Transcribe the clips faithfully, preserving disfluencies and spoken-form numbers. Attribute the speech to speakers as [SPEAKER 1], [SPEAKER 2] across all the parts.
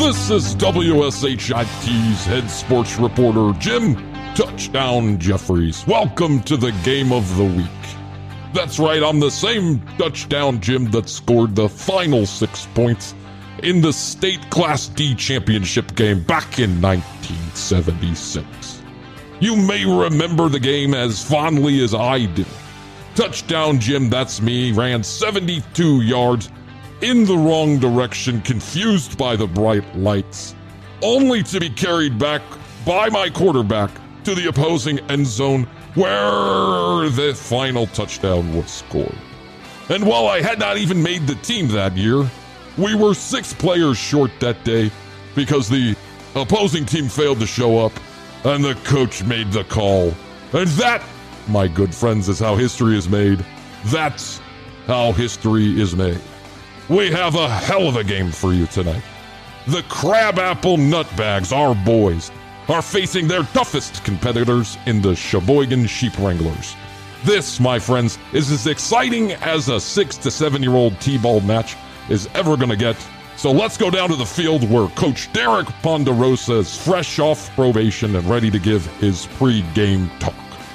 [SPEAKER 1] This is W S H I T's head sports reporter, Jim Touchdown Jeffries. Welcome to the game of the week. That's right, I'm the same Touchdown Jim that scored the final six points in the state Class D championship game back in nineteen seventy-six. You may remember the game as fondly as I do. Touchdown Jim, that's me, ran seventy-two yards in the wrong direction, confused by the bright lights, only to be carried back by my quarterback to the opposing end zone where the final touchdown was scored. And while I had not even made the team that year, we were six players short that day because the opposing team failed to show up and the coach made the call. And that, my good friends, is how history is made. That's how history is made. We have a hell of a game for you tonight. The Crabapple Nutbags, our boys, are facing their toughest competitors in the Sheboygan Sheep Wranglers. This, my friends, is as exciting as a six to seven year old T-ball match is ever going to get. So let's go down to the field where Coach Derek Ponderosa is fresh off probation and ready to give his pre-game talk.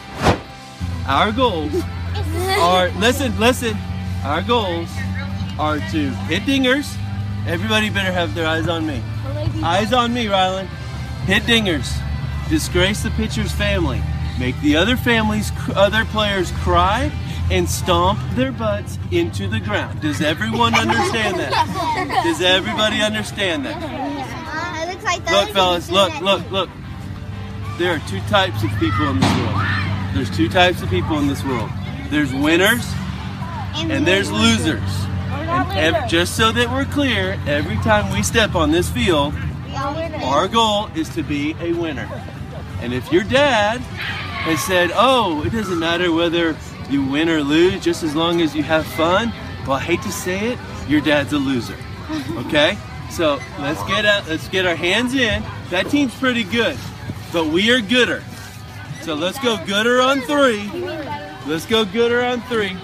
[SPEAKER 2] Our goals are, listen, listen, our goals are to hit dingers. Everybody better have their eyes on me. Eyes on me, Rylan. Hit dingers. Disgrace the pitcher's family. Make the other families, other players cry and stomp their butts into the ground. Does everyone understand that? Does everybody understand that?
[SPEAKER 3] Uh, it looks like
[SPEAKER 2] look, fellas, look, look, look. There are two types of people in this world. There's two types of people in this world. There's winners and there's losers. And ev- just so that we're clear, every time we step on this field, our goal is to be a winner. And if your dad has said, oh, it doesn't matter whether you win or lose, just as long as you have fun, well, I hate to say it, your dad's a loser. Okay? So let's get out, let's get our hands in. That team's pretty good, but we are gooder. So let's go gooder on three. Let's go gooder on three.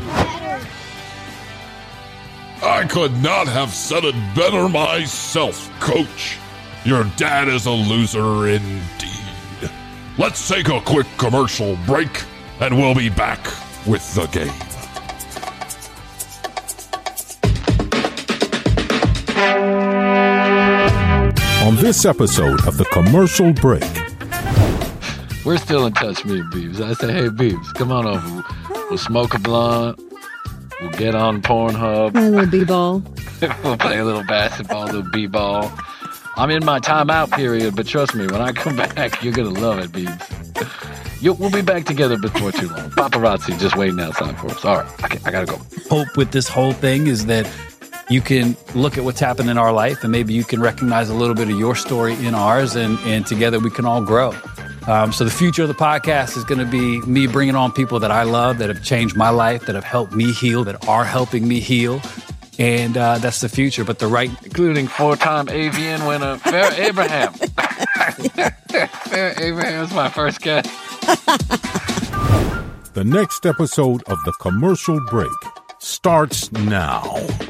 [SPEAKER 1] I could not have said it better myself, Coach. Your dad is a loser indeed. Let's take a quick commercial break, and we'll be back with the game.
[SPEAKER 4] On this episode of The Commercial Break.
[SPEAKER 5] We're still in touch, me and Beebs. I say, hey, Beebs, come on over. We'll smoke a blunt. We'll get on Pornhub.
[SPEAKER 6] Play a little b-ball.
[SPEAKER 5] We'll play a little basketball, a little b-ball. I'm in my timeout period, but trust me, when I come back, you're going to love it, Beebs. You, we'll be back together before too long. Paparazzi just waiting outside for us. All right, I, I got to go.
[SPEAKER 7] Hope with this whole thing is that you can look at what's happened in our life and maybe you can recognize a little bit of your story in ours, and, and together we can all grow. Um, so the future of the podcast is going to be me bringing on people that I love, that have changed my life, that have helped me heal, that are helping me heal. And uh, that's the future. But the right...
[SPEAKER 5] Including four-time A V N winner, Farrah Abraham. Farrah Abraham's my first guest.
[SPEAKER 4] The next episode of The Commercial Break starts now.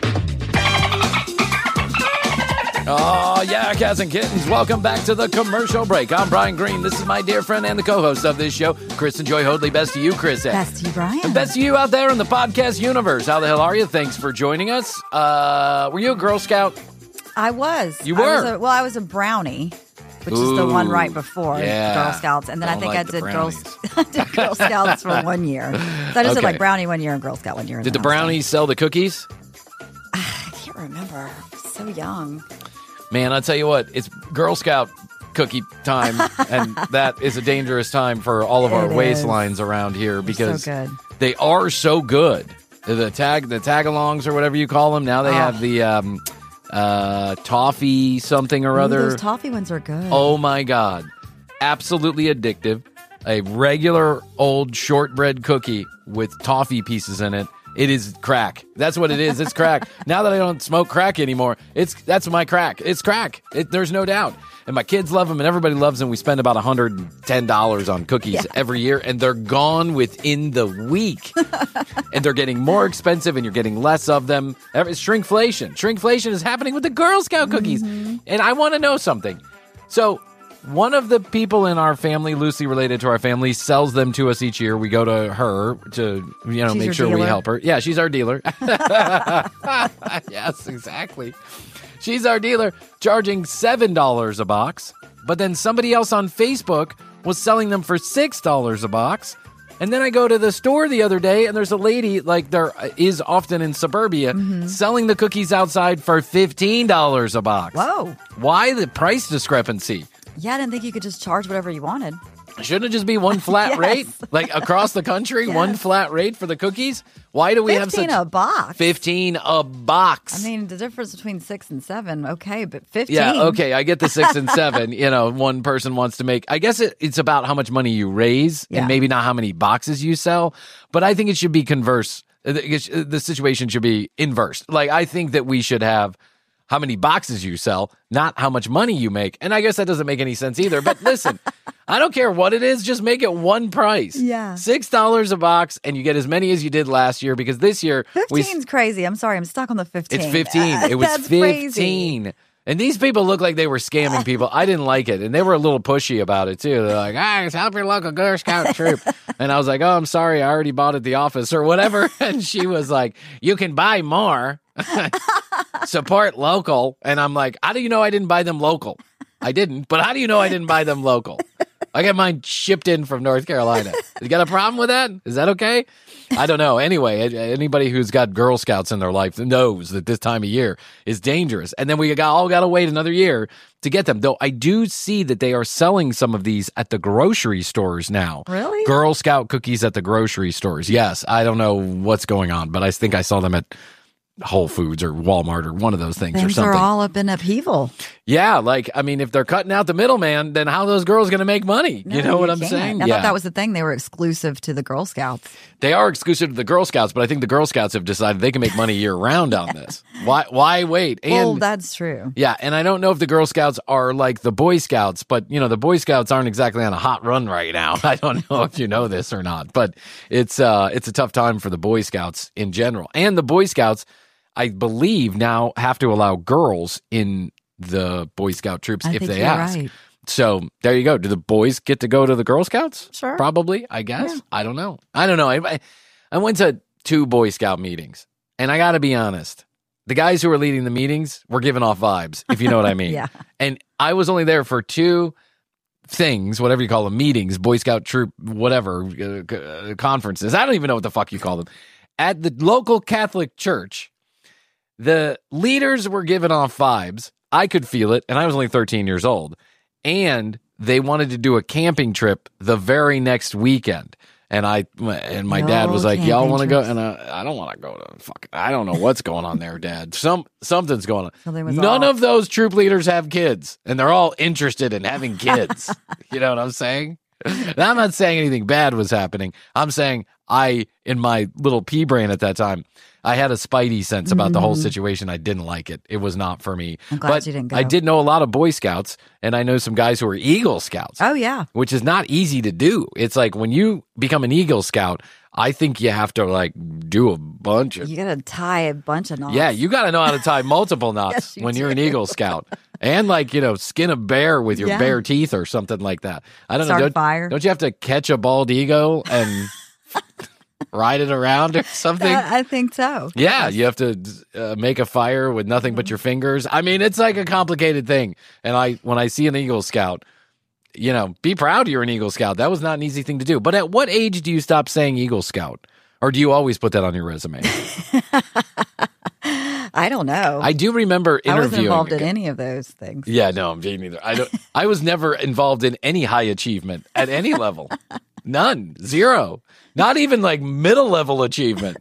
[SPEAKER 8] Oh, yeah, cats and kittens. Welcome back to The Commercial Break. I'm Brian Green. This is my dear friend and the co-host of this show, Kristen Joy Hoadley. Best to you, Chris.
[SPEAKER 6] Best to you, Brian.
[SPEAKER 8] And best to you out there in the podcast universe. How the hell are you? Thanks for joining us. Uh, were you a Girl Scout?
[SPEAKER 6] I was.
[SPEAKER 8] You were?
[SPEAKER 6] I was a, well, I was a brownie, which Ooh, is the one right before
[SPEAKER 8] yeah.
[SPEAKER 6] Girl Scouts. And then
[SPEAKER 8] Don't
[SPEAKER 6] I think
[SPEAKER 8] like
[SPEAKER 6] I did
[SPEAKER 8] Girl,
[SPEAKER 6] did Girl Scouts for one year. So I just
[SPEAKER 8] okay.
[SPEAKER 6] did like brownie one year and Girl Scout one year.
[SPEAKER 8] Did the brownies sell the cookies?
[SPEAKER 6] I can't remember. So young.
[SPEAKER 8] Man, I tell you what, it's Girl Scout cookie time, and that is a dangerous time for all of our
[SPEAKER 6] it
[SPEAKER 8] waistlines
[SPEAKER 6] is.
[SPEAKER 8] around here because
[SPEAKER 6] so good.
[SPEAKER 8] they are so good. The tag, the tag-alongs or whatever you call them. Now they
[SPEAKER 6] oh.
[SPEAKER 8] have the um, uh, toffee something or
[SPEAKER 6] Ooh,
[SPEAKER 8] other.
[SPEAKER 6] Those toffee ones are good.
[SPEAKER 8] Oh my God, absolutely addictive. A regular old shortbread cookie with toffee pieces in it It is crack. That's what it is. It's crack. Now that I don't smoke crack anymore, it's that's my crack. It's crack. It, there's no doubt. And my kids love them, and everybody loves them. We spend about one hundred ten dollars on cookies yeah. every year, and they're gone within the week. And they're getting more expensive, and you're getting less of them. It's shrinkflation. Shrinkflation is happening with the Girl Scout cookies. Mm-hmm. And I want to know something. So one of the people in our family, loosely related to our family, sells them to us each year. We go to her to, you know,
[SPEAKER 6] she's
[SPEAKER 8] make sure
[SPEAKER 6] dealer.
[SPEAKER 8] we help her. Yeah, she's our dealer. Yes, exactly. She's our dealer, charging seven dollars a box. But then somebody else on Facebook was selling them for six dollars a box. And then I go to the store the other day, and there's a lady, like there is often in suburbia, mm-hmm. selling the cookies outside for fifteen dollars a box.
[SPEAKER 6] Whoa.
[SPEAKER 8] Why the price discrepancy?
[SPEAKER 6] Yeah, I didn't think you could just charge whatever you wanted.
[SPEAKER 8] Shouldn't it just be one flat
[SPEAKER 6] yes.
[SPEAKER 8] rate? Like across the country, yes. one flat rate for the cookies? Why do we have such...
[SPEAKER 6] fifteen a box.
[SPEAKER 8] fifteen a box.
[SPEAKER 6] I mean, the difference between six and seven, okay, but fifteen.
[SPEAKER 8] Yeah, okay, I get the six and seven. You know, one person wants to make... I guess it, it's about how much money you raise
[SPEAKER 6] yeah.
[SPEAKER 8] and maybe not how many boxes you sell. But I think it should be converse. The, the situation should be inverse. Like, I think that we should have how many boxes you sell, not how much money you make. And I guess that doesn't make any sense either. But listen, I don't care what it is. Just make it one price.
[SPEAKER 6] Yeah.
[SPEAKER 8] six dollars a box, and you get as many as you did last year, because this year...
[SPEAKER 6] fifteen's
[SPEAKER 8] we,
[SPEAKER 6] crazy. I'm sorry. I'm stuck on the fifteen.
[SPEAKER 8] It's fifteen. It was
[SPEAKER 6] That's
[SPEAKER 8] fifteen.
[SPEAKER 6] Crazy.
[SPEAKER 8] And these people look like they were scamming people. I didn't like it. And they were a little pushy about it, too. They're like, ah, help your local Girl Scout troop. And I was like, oh, I'm sorry. I already bought at the office or whatever. And she was like, you can buy more. Support local. And I'm like, how do you know I didn't buy them local? I didn't. But how do you know I didn't buy them local? I got mine shipped in from North Carolina. You got a problem with that? Is that okay? I don't know. Anyway, anybody who's got Girl Scouts in their life knows that this time of year is dangerous. And then we got all got to wait another year to get them. Though I do see that they are selling some of these at the grocery stores now.
[SPEAKER 6] Really?
[SPEAKER 8] Girl Scout cookies at the grocery stores. Yes. I don't know what's going on, but I think I saw them at Whole Foods or Walmart or one of those things,
[SPEAKER 6] things
[SPEAKER 8] or something.
[SPEAKER 6] Are all up in upheaval.
[SPEAKER 8] Yeah, like, I mean, if they're cutting out the middleman, then how are those girls going to make money?
[SPEAKER 6] No,
[SPEAKER 8] you know what
[SPEAKER 6] you
[SPEAKER 8] I'm
[SPEAKER 6] can't.
[SPEAKER 8] saying?
[SPEAKER 6] I
[SPEAKER 8] yeah.
[SPEAKER 6] thought that was the thing. They were exclusive to the Girl Scouts.
[SPEAKER 8] They are exclusive to the Girl Scouts, but I think the Girl Scouts have decided they can make money year round on this. Why Why wait? And,
[SPEAKER 6] well, that's true.
[SPEAKER 8] Yeah, and I don't know if the Girl Scouts are like the Boy Scouts, but, you know, the Boy Scouts aren't exactly on a hot run right now. I don't know if you know this or not, but it's uh, it's a tough time for the Boy Scouts in general. And the Boy Scouts, I believe, now have to allow girls in the Boy Scout troops
[SPEAKER 6] I
[SPEAKER 8] if
[SPEAKER 6] think
[SPEAKER 8] they
[SPEAKER 6] you're
[SPEAKER 8] ask.
[SPEAKER 6] Right.
[SPEAKER 8] So there you go. Do the boys get to go to the Girl Scouts?
[SPEAKER 6] Sure.
[SPEAKER 8] Probably, I guess.
[SPEAKER 6] Yeah.
[SPEAKER 8] I don't know. I don't know. I, I went to two Boy Scout meetings, and I got to be honest. The guys who were leading the meetings were giving off vibes, if you know what I mean.
[SPEAKER 6] Yeah.
[SPEAKER 8] And I was only there for two things, whatever you call them, meetings, Boy Scout troop, whatever, uh, conferences. I don't even know what the fuck you call them. At the local Catholic church, the leaders were giving off vibes. I could feel it, and I was only thirteen years old. And they wanted to do a camping trip the very next weekend. And I and my
[SPEAKER 6] No
[SPEAKER 8] dad was like, "Y'all want to go?"
[SPEAKER 6] trips.
[SPEAKER 8] And I, I don't want to go to fuck. I don't know what's going on there, Dad. Some something's going on.
[SPEAKER 6] Something was
[SPEAKER 8] None
[SPEAKER 6] off.
[SPEAKER 8] of those troop leaders have kids, and they're all interested in having kids. You know what I'm saying? And I'm not saying anything bad was happening. I'm saying I, in my little pea brain at that time, I had a spidey sense about the whole situation. I didn't like it. It was not for me.
[SPEAKER 6] I'm glad
[SPEAKER 8] but
[SPEAKER 6] you didn't go.
[SPEAKER 8] I did know a lot of Boy Scouts, and I know some guys who are Eagle Scouts.
[SPEAKER 6] Oh, yeah.
[SPEAKER 8] Which is not easy to do. It's like when you become an Eagle Scout, I think you have to like do a bunch of.
[SPEAKER 6] You got to tie a bunch of knots.
[SPEAKER 8] Yeah, you got to know how to tie multiple knots
[SPEAKER 6] Yes, you
[SPEAKER 8] when you're an
[SPEAKER 6] do.
[SPEAKER 8] Eagle Scout, and like you know, skin a bear with your
[SPEAKER 6] Yeah.
[SPEAKER 8] bare teeth or something like that. I don't
[SPEAKER 6] Start
[SPEAKER 8] know.
[SPEAKER 6] a
[SPEAKER 8] Don't,
[SPEAKER 6] fire.
[SPEAKER 8] don't you have to catch a bald eagle and ride it around or something?
[SPEAKER 6] I, I think so.
[SPEAKER 8] Yeah, you have to uh, make a fire with nothing but your fingers. I mean, it's like a complicated thing. And I, when I see an Eagle Scout, you know, be proud you're an Eagle Scout. That was not an easy thing to do. But at what age do you stop saying Eagle Scout? Or do you always put that on your resume?
[SPEAKER 6] I don't know.
[SPEAKER 8] I do remember
[SPEAKER 6] I
[SPEAKER 8] interviewing.
[SPEAKER 6] wasn't involved in any of those things.
[SPEAKER 8] Yeah, no, me neither. I don't. I was never involved in any high achievement at any level. None. Zero. Not even like middle level achievement.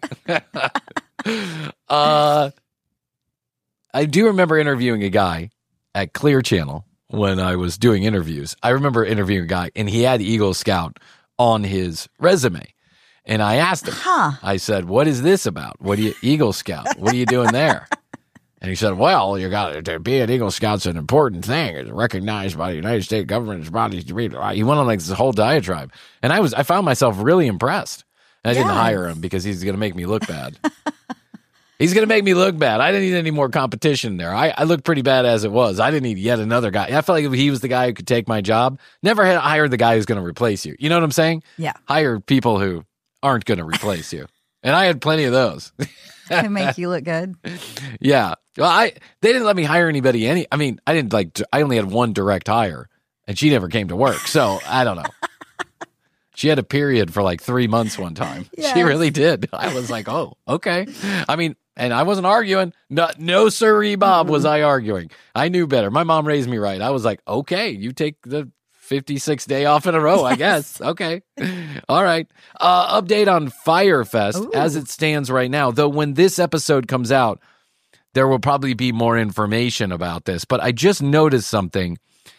[SPEAKER 8] uh, I do remember interviewing a guy at Clear Channel when I was doing interviews. I remember interviewing a guy, and he had Eagle Scout on his resume. And I asked him,
[SPEAKER 6] Huh.
[SPEAKER 8] I said, what is this about? What do you, Eagle Scout? What are you doing there? And he said, well, you got to be an Eagle Scout's an important thing. It's recognized by the United States government. It's bodies to be. He went on like this whole diatribe. And I was, I found myself really impressed. And I didn't
[SPEAKER 6] Yes.
[SPEAKER 8] hire him because he's going to make me look bad. He's going to make me look bad. I didn't need any more competition there. I, I looked pretty bad as it was. I didn't need yet another guy. I felt like if he was the guy who could take my job. Never had hired the guy who's going to replace you. You know what I'm saying?
[SPEAKER 6] Yeah.
[SPEAKER 8] Hire people who aren't going to replace you. And I had plenty of those.
[SPEAKER 6] To make you look good.
[SPEAKER 8] Yeah. Well, I they didn't let me hire anybody any I mean, I didn't like I only had one direct hire and she never came to work. So, I don't know. She had a period for like three months one time.
[SPEAKER 6] Yes.
[SPEAKER 8] She really did. I was like, "Oh, okay." I mean, and I wasn't arguing. No, no sirree, Bob, was I arguing. I knew better. My mom raised me right. I was like, "Okay, you take the fifty-sixth day off in a row, I guess." Okay. All right. Uh, update on Firefest
[SPEAKER 6] Ooh.
[SPEAKER 8] as it stands right now. Though when this episode comes out, there will probably be more information about this. But I just noticed something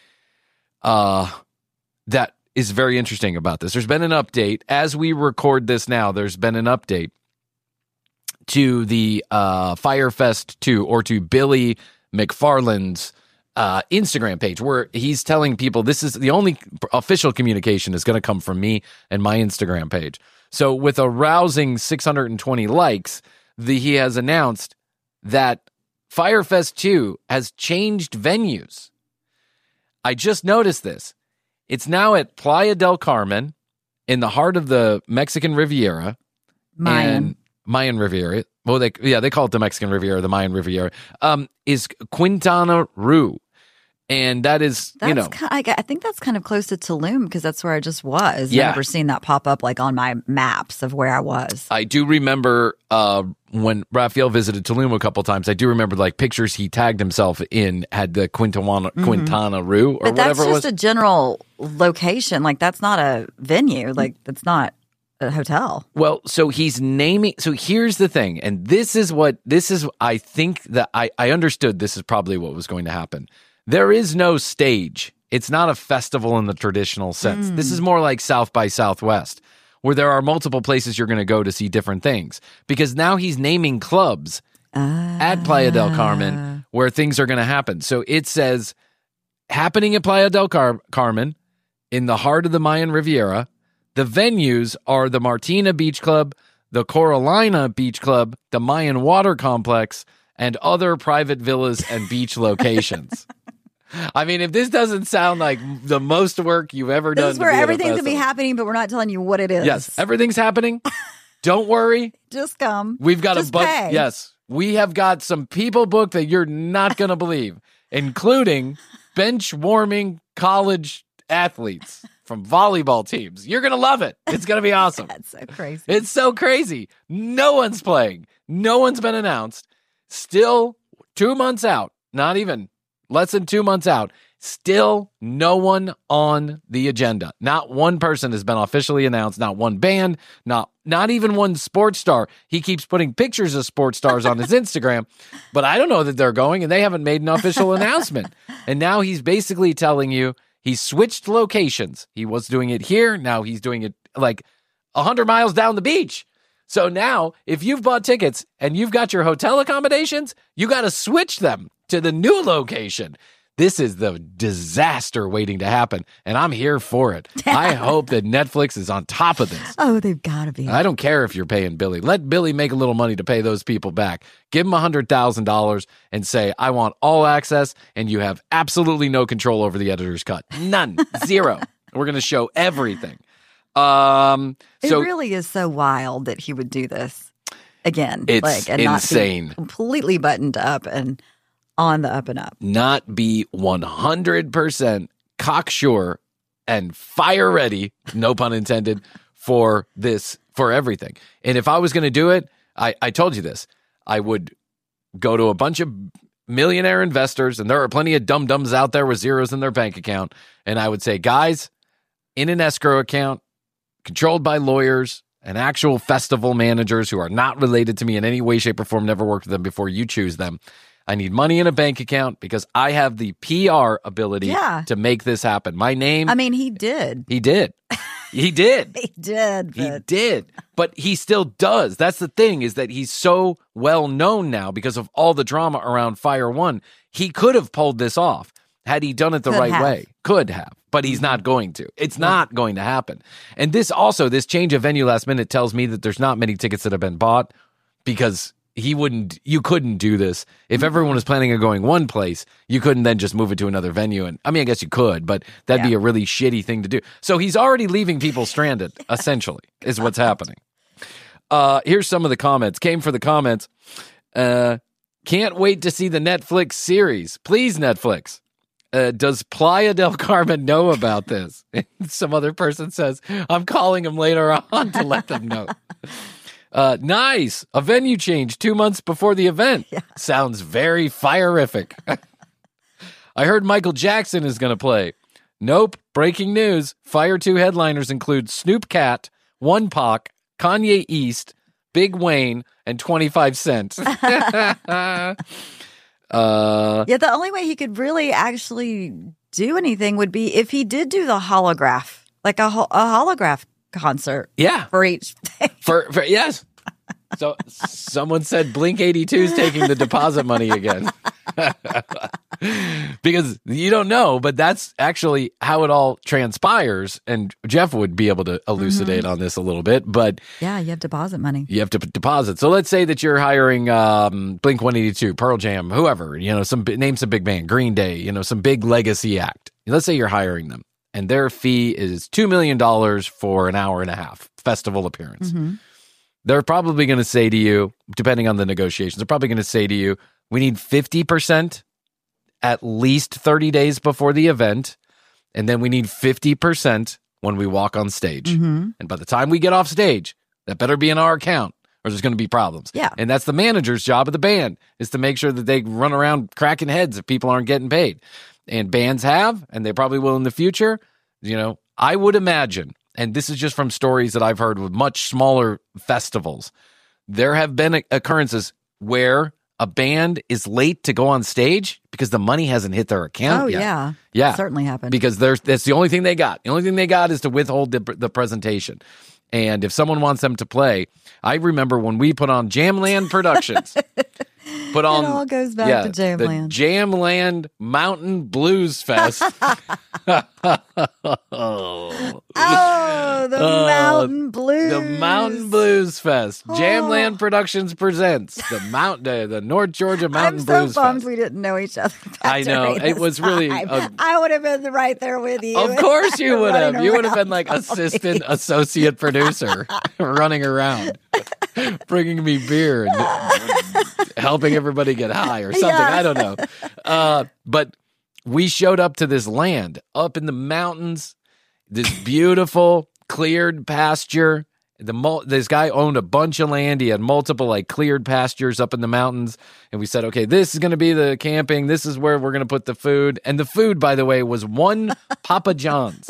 [SPEAKER 8] uh, that is very interesting about this. There's been an update. As we record this now, there's been an update to the uh, Firefest two or to Billy McFarland's uh, Instagram page where he's telling people this is the only official communication is going to come from me and my Instagram page. So with a rousing six hundred twenty likes, the, he has announced that Firefest two has changed venues. I just noticed this. It's now at Playa del Carmen in the heart of the Mexican Riviera.
[SPEAKER 6] Mayan.
[SPEAKER 8] And Mayan Riviera. Well, they yeah, they call it the Mexican Riviera, the Mayan Riviera. Um, is Quintana Roo. And that is,
[SPEAKER 6] That's
[SPEAKER 8] you know.
[SPEAKER 6] ki- I, I think that's kind of close to Tulum because that's where I just was.
[SPEAKER 8] Yeah.
[SPEAKER 6] I've never seen that pop up like on my maps of where I was.
[SPEAKER 8] I do remember uh, when Raphael visited Tulum a couple times, I do remember like pictures he tagged himself in had the Quintana, Quintana Roo or
[SPEAKER 6] But that's
[SPEAKER 8] whatever it
[SPEAKER 6] just
[SPEAKER 8] was.
[SPEAKER 6] a general location. Like that's not a venue. Like that's not a hotel.
[SPEAKER 8] Well, so he's naming. So here's the thing, and this is what this is. I think that I, I understood this is probably what was going to happen. There is no stage. It's not a festival in the traditional sense.
[SPEAKER 6] Mm.
[SPEAKER 8] This is more like South by Southwest, where there are multiple places you're going to go to see different things. Because now he's naming clubs
[SPEAKER 6] Uh,
[SPEAKER 8] at Playa del Carmen where things are going to happen. So it says happening at Playa del Car- Carmen in the heart of the Mayan Riviera. The venues are the Martina Beach Club, the Coralina Beach Club, the Mayan Water Complex, and other private villas and beach locations. I mean, if this doesn't sound like the most work you've ever done,
[SPEAKER 6] This is
[SPEAKER 8] to
[SPEAKER 6] where
[SPEAKER 8] be at a
[SPEAKER 6] everything's gonna be
[SPEAKER 8] festival.
[SPEAKER 6] happening, but we're not telling you what it is.
[SPEAKER 8] Yes, everything's happening. Don't worry.
[SPEAKER 6] Just come.
[SPEAKER 8] We've got
[SPEAKER 6] Just
[SPEAKER 8] a bunch.
[SPEAKER 6] pay.
[SPEAKER 8] Yes, we have got some people booked that you're not going to believe, including bench warming college athletes from volleyball teams. You're going to love it. It's going to be awesome.
[SPEAKER 6] That's so crazy.
[SPEAKER 8] It's so crazy. No one's playing. No one's been announced. Still two months out. Not even less than two months out. Still no one on the agenda. Not one person has been officially announced. Not one band. Not not even one sports star. He keeps putting pictures of sports stars on his Instagram, but I don't know that they're going, and they haven't made an official announcement. And now he's basically telling you he switched locations. He was doing it here. Now he's doing it like one hundred miles down the beach. So now, if you've bought tickets and you've got your hotel accommodations, you got to switch them to the new location. This is the disaster waiting to happen, and I'm here for it. I hope that Netflix is on top of this.
[SPEAKER 6] Oh, they've got to be.
[SPEAKER 8] I don't care if you're paying Billy. Let Billy make a little money to pay those people back. Give him one hundred thousand dollars and say, I want all access, and you have absolutely no control over the editor's cut. None. Zero. We're going to show everything. Um, so
[SPEAKER 6] it really is so wild that he would do this again.
[SPEAKER 8] It's
[SPEAKER 6] like, and
[SPEAKER 8] insane.
[SPEAKER 6] Not be completely buttoned up and on the up and up.
[SPEAKER 8] Not be one hundred percent cocksure and fire ready, no pun intended, for this, for everything. And if I was going to do it, I, I told you this, I would go to a bunch of millionaire investors, and there are plenty of dum-dums out there with zeros in their bank account, and I would say, guys, in an escrow account, controlled by lawyers and actual festival managers who are not related to me in any way, shape, or form, never worked with them before you choose them. I need money in a bank account because I have the P R ability
[SPEAKER 6] Yeah.
[SPEAKER 8] to make this happen. My name.
[SPEAKER 6] I mean, he did.
[SPEAKER 8] He did. He did.
[SPEAKER 6] He did.
[SPEAKER 8] He
[SPEAKER 6] But
[SPEAKER 8] did. But he still does. That's the thing, is that he's so well known now because of all the drama around Fire One. He could have pulled this off had he done it the
[SPEAKER 6] Could
[SPEAKER 8] right
[SPEAKER 6] have.
[SPEAKER 8] way. Could have. But he's not going to. It's not going to happen. And this also, this change of venue last minute tells me that there's not many tickets that have been bought, because he wouldn't, you couldn't do this. If everyone was planning on going one place, you couldn't then just move it to another venue. And I mean, I guess you could, but that'd be
[SPEAKER 6] Yeah.
[SPEAKER 8] a really shitty thing to do. So he's already leaving people stranded, essentially, is what's happening. Uh, here's some of the comments. Came for the comments. Uh, can't wait to see the Netflix series. Please, Netflix. Uh, does Playa del Carmen know about this? And some other person says, I'm calling him later on to let them know. Uh, nice. A venue change two months before the event.
[SPEAKER 6] Yeah.
[SPEAKER 8] Sounds very fire-ific. I heard Michael Jackson is going to play. Nope. Breaking news. Fire two headliners include Snoop Cat, One Pac, Kanye East, Big Wayne, and twenty-five cent. uh,
[SPEAKER 6] yeah, the only way he could really actually do anything would be if he did do the holograph, like a, ho- a holograph concert
[SPEAKER 8] yeah.
[SPEAKER 6] for each thing.
[SPEAKER 8] For, for yes. So someone said Blink eighty-two is taking the deposit money again. Because you don't know, but that's actually how it all transpires. And Jeff would be able to elucidate
[SPEAKER 6] Mm-hmm.
[SPEAKER 8] on this a little bit, but
[SPEAKER 6] Yeah, you have deposit money.
[SPEAKER 8] you have to p- deposit. So let's say that you're hiring um, Blink one eighty-two, Pearl Jam, whoever, you know, some bi- name some big band, Green Day, you know, some big legacy act. Let's say you're hiring them, and their fee is two million dollars for an hour and a half festival appearance.
[SPEAKER 6] Mm-hmm.
[SPEAKER 8] They're probably going to say to you, depending on the negotiations, they're probably going to say to you, we need fifty percent at least thirty days before the event, and then we need fifty percent when we walk on stage.
[SPEAKER 6] Mm-hmm.
[SPEAKER 8] And by the time we get off stage, that better be in our account, or there's going to be problems.
[SPEAKER 6] Yeah.
[SPEAKER 8] And that's the manager's job of the band, is to make sure that they run around cracking heads if people aren't getting paid. And bands have, and they probably will in the future. You know, I would imagine, and this is just from stories that I've heard with much smaller festivals, there have been occurrences where a band is late to go on stage because the money hasn't hit their account
[SPEAKER 6] Oh,
[SPEAKER 8] yet.
[SPEAKER 6] yeah.
[SPEAKER 8] Yeah.
[SPEAKER 6] Certainly happened.
[SPEAKER 8] Because there's, that's the only thing they got. The only thing they got is to withhold the, the presentation. And if someone wants them to play, I remember when we put on Jamland Productions. Put on,
[SPEAKER 6] it all goes back
[SPEAKER 8] yeah,
[SPEAKER 6] to
[SPEAKER 8] the
[SPEAKER 6] Jamland.
[SPEAKER 8] Jamland Mountain Blues Fest.
[SPEAKER 6] Oh, the
[SPEAKER 8] Oh,
[SPEAKER 6] Mountain Blues.
[SPEAKER 8] The Mountain Blues Fest. Jamland Productions presents the Mount, uh, the North Georgia Mountain
[SPEAKER 6] I'm so
[SPEAKER 8] Blues
[SPEAKER 6] bummed
[SPEAKER 8] Fest.
[SPEAKER 6] we didn't know each other.
[SPEAKER 8] I know.
[SPEAKER 6] during
[SPEAKER 8] It
[SPEAKER 6] this
[SPEAKER 8] was really
[SPEAKER 6] time.
[SPEAKER 8] a-
[SPEAKER 6] I would have been right there with you.
[SPEAKER 8] Of course you would have.
[SPEAKER 6] Running
[SPEAKER 8] You would have been
[SPEAKER 6] around
[SPEAKER 8] like
[SPEAKER 6] all
[SPEAKER 8] assistant
[SPEAKER 6] day.
[SPEAKER 8] associate producer running around, bringing me beer and helping everybody get high or something.
[SPEAKER 6] Yeah.
[SPEAKER 8] I don't know. Uh, but we showed up to this land up in the mountains, this beautiful cleared pasture. The mul- this guy owned a bunch of land. He had multiple like cleared pastures up in the mountains. And we said, okay, this is going to be the camping. This is where we're going to put the food. And the food, by the way, was one Papa John's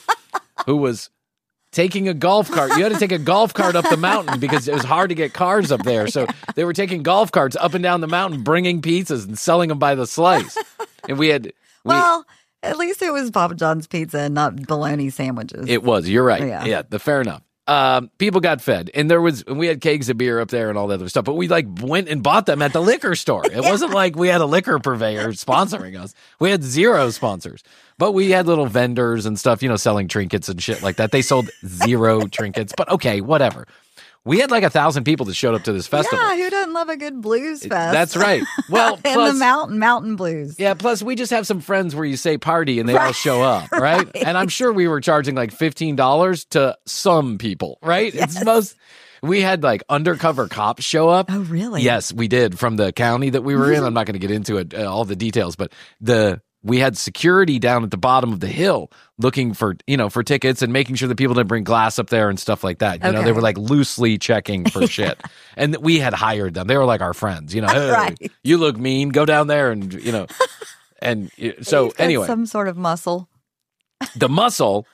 [SPEAKER 8] who was taking a golf cart. You had to take a golf cart up the mountain because it was hard to get cars up there. So they were taking golf carts up and down the mountain, bringing pizzas and selling them by the slice. And we had... We,
[SPEAKER 6] Well, at least it was Papa John's pizza and not bologna sandwiches.
[SPEAKER 8] It was. You're right.
[SPEAKER 6] Yeah.
[SPEAKER 8] Yeah, the fair enough. Um, people got fed, and there was we had kegs of beer up there and all that other stuff. But we like went and bought them at the liquor store. It wasn't like we had a liquor purveyor sponsoring us. We had zero sponsors, but we had little vendors and stuff, you know, selling trinkets and shit like that. They sold zero trinkets, but okay, whatever. We had like a thousand people that showed up to this festival.
[SPEAKER 6] Yeah, who doesn't love a good blues fest?
[SPEAKER 8] That's right. Well,
[SPEAKER 6] in
[SPEAKER 8] plus,
[SPEAKER 6] the mountain, mountain blues.
[SPEAKER 8] yeah, plus we just have some friends where you say party and they all show up, right? And I'm sure we were charging like fifteen dollars to some people, right?
[SPEAKER 6] Yes.
[SPEAKER 8] It's most, we had like undercover cops show up.
[SPEAKER 6] Oh, really?
[SPEAKER 8] Yes, we did, from the county that we were in. I'm not going to get into it, uh, all the details, but the we had security down at the bottom of the hill looking for, you know, for tickets and making sure that people didn't bring glass up there and stuff like that. You know,
[SPEAKER 6] Okay.
[SPEAKER 8] they were like loosely checking for shit. And we had hired them. They were like our friends, you know, hey,
[SPEAKER 6] Right.
[SPEAKER 8] you look mean, go down there and, you know, and uh, so
[SPEAKER 6] He's got
[SPEAKER 8] anyway,
[SPEAKER 6] some sort of muscle.
[SPEAKER 8] the muscle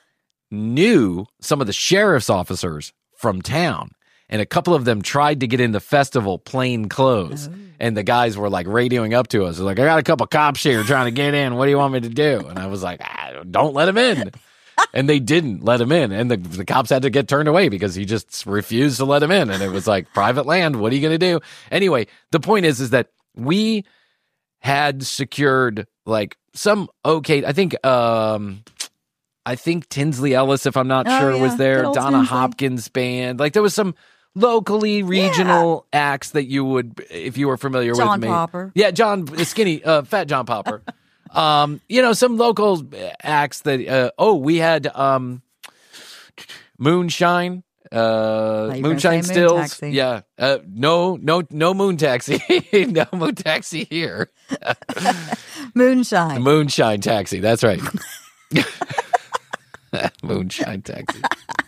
[SPEAKER 8] knew some of the sheriff's officers from town, and a couple of them tried to get in the festival plain clothes.
[SPEAKER 6] Oh.
[SPEAKER 8] And the guys were like radioing up to us. They're like, I got a couple cops here trying to get in. What do you want me to do? And I was like, ah, don't let them in. and they didn't let him in. And the, the cops had to get turned away because he just refused to let him in. And it was like private land. What are you going to do? Anyway, the point is, is that we had secured like some okay. I think, um, I think Tinsley Ellis, if I'm not
[SPEAKER 6] Oh,
[SPEAKER 8] sure,
[SPEAKER 6] yeah.
[SPEAKER 8] was there.
[SPEAKER 6] Good old
[SPEAKER 8] Donna
[SPEAKER 6] Tinsley.
[SPEAKER 8] Hopkins band. Like there was some locally regional acts that you would, if you were familiar
[SPEAKER 6] John
[SPEAKER 8] with me.
[SPEAKER 6] Popper.
[SPEAKER 8] Yeah, John, skinny, uh, fat John Popper. um, you know, some local acts that, uh, oh, we had um, Moonshine. Uh,
[SPEAKER 6] Like
[SPEAKER 8] Moonshine
[SPEAKER 6] Moon
[SPEAKER 8] Stills.
[SPEAKER 6] Taxi.
[SPEAKER 8] Yeah. Uh, no, no, no Moon Taxi. No Moon Taxi here.
[SPEAKER 6] Moonshine.
[SPEAKER 8] Moonshine Taxi. That's right. Moonshine Taxi.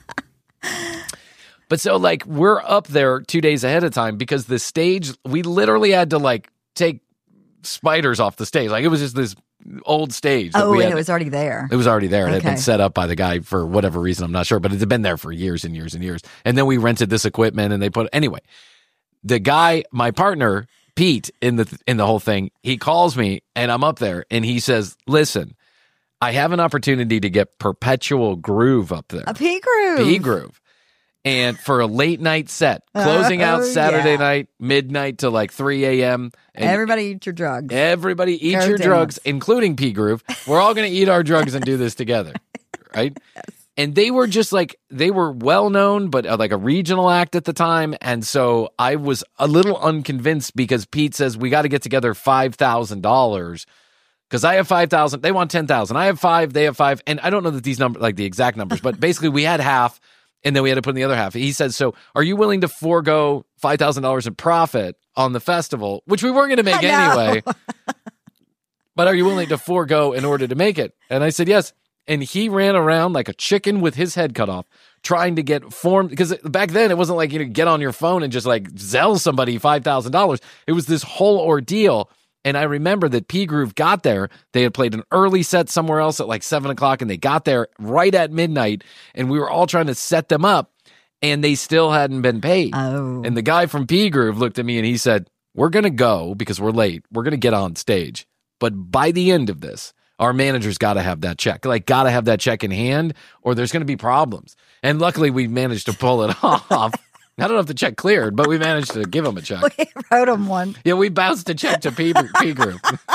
[SPEAKER 8] But so, like, we're up there two days ahead of time because the stage, we literally had to, like, take spiders off the stage. Like, it was just this old stage. that
[SPEAKER 6] Oh,
[SPEAKER 8] we
[SPEAKER 6] and
[SPEAKER 8] had-
[SPEAKER 6] it was already there.
[SPEAKER 8] It was already there. It had been
[SPEAKER 6] Okay.
[SPEAKER 8] set up by the guy for whatever reason. I'm not sure, but it had been there for years and years and years. And then we rented this equipment and they put, anyway, the guy, my partner, Pete, in the, in the whole thing, he calls me and I'm up there and he says, listen, I have an opportunity to get Perpetual Groove up there.
[SPEAKER 6] A P groove.
[SPEAKER 8] P Groove. And for a late night set, closing out
[SPEAKER 6] Oh,
[SPEAKER 8] Saturday
[SPEAKER 6] yeah.
[SPEAKER 8] night, midnight to like three a.m. And
[SPEAKER 6] Everybody eat your drugs.
[SPEAKER 8] everybody eat
[SPEAKER 6] Go
[SPEAKER 8] your
[SPEAKER 6] dance.
[SPEAKER 8] drugs, including P Groove. We're all going to eat our drugs and do this together. Right? And they were just like, they were well known, but uh, like a regional act at the time. And so I was a little unconvinced because Pete says, we got to get together five thousand dollars. Because I have five thousand, they want ten thousand. I have five, they have five. And I don't know that these numbers, like the exact numbers, but basically we had half. And then we had to put in the other half. He said, so are you willing to forego five thousand dollars in profit on the festival, which we weren't going to make
[SPEAKER 6] I know.
[SPEAKER 8] anyway, but are you willing to forego in order to make it? And I said, yes. And he ran around like a chicken with his head cut off, trying to get formed. Because back then it wasn't like you could get on your phone and just like Zelle somebody five thousand dollars. It was this whole ordeal. And I remember that P Groove got there. They had played an early set somewhere else at like seven o'clock, and they got there right at midnight. And we were all trying to set them up, and they still hadn't been paid.
[SPEAKER 6] Oh.
[SPEAKER 8] And the guy from P Groove looked at me and he said, we're going to go because we're late. We're going to get on stage. But by the end of this, our manager's got to have that check. Like, got to have that check in hand, or there's going to be problems. And luckily, we managed to pull it off. I don't know if the check cleared, but we managed to give him a check.
[SPEAKER 6] We wrote him one.
[SPEAKER 8] Yeah, we bounced a check to P, P Group.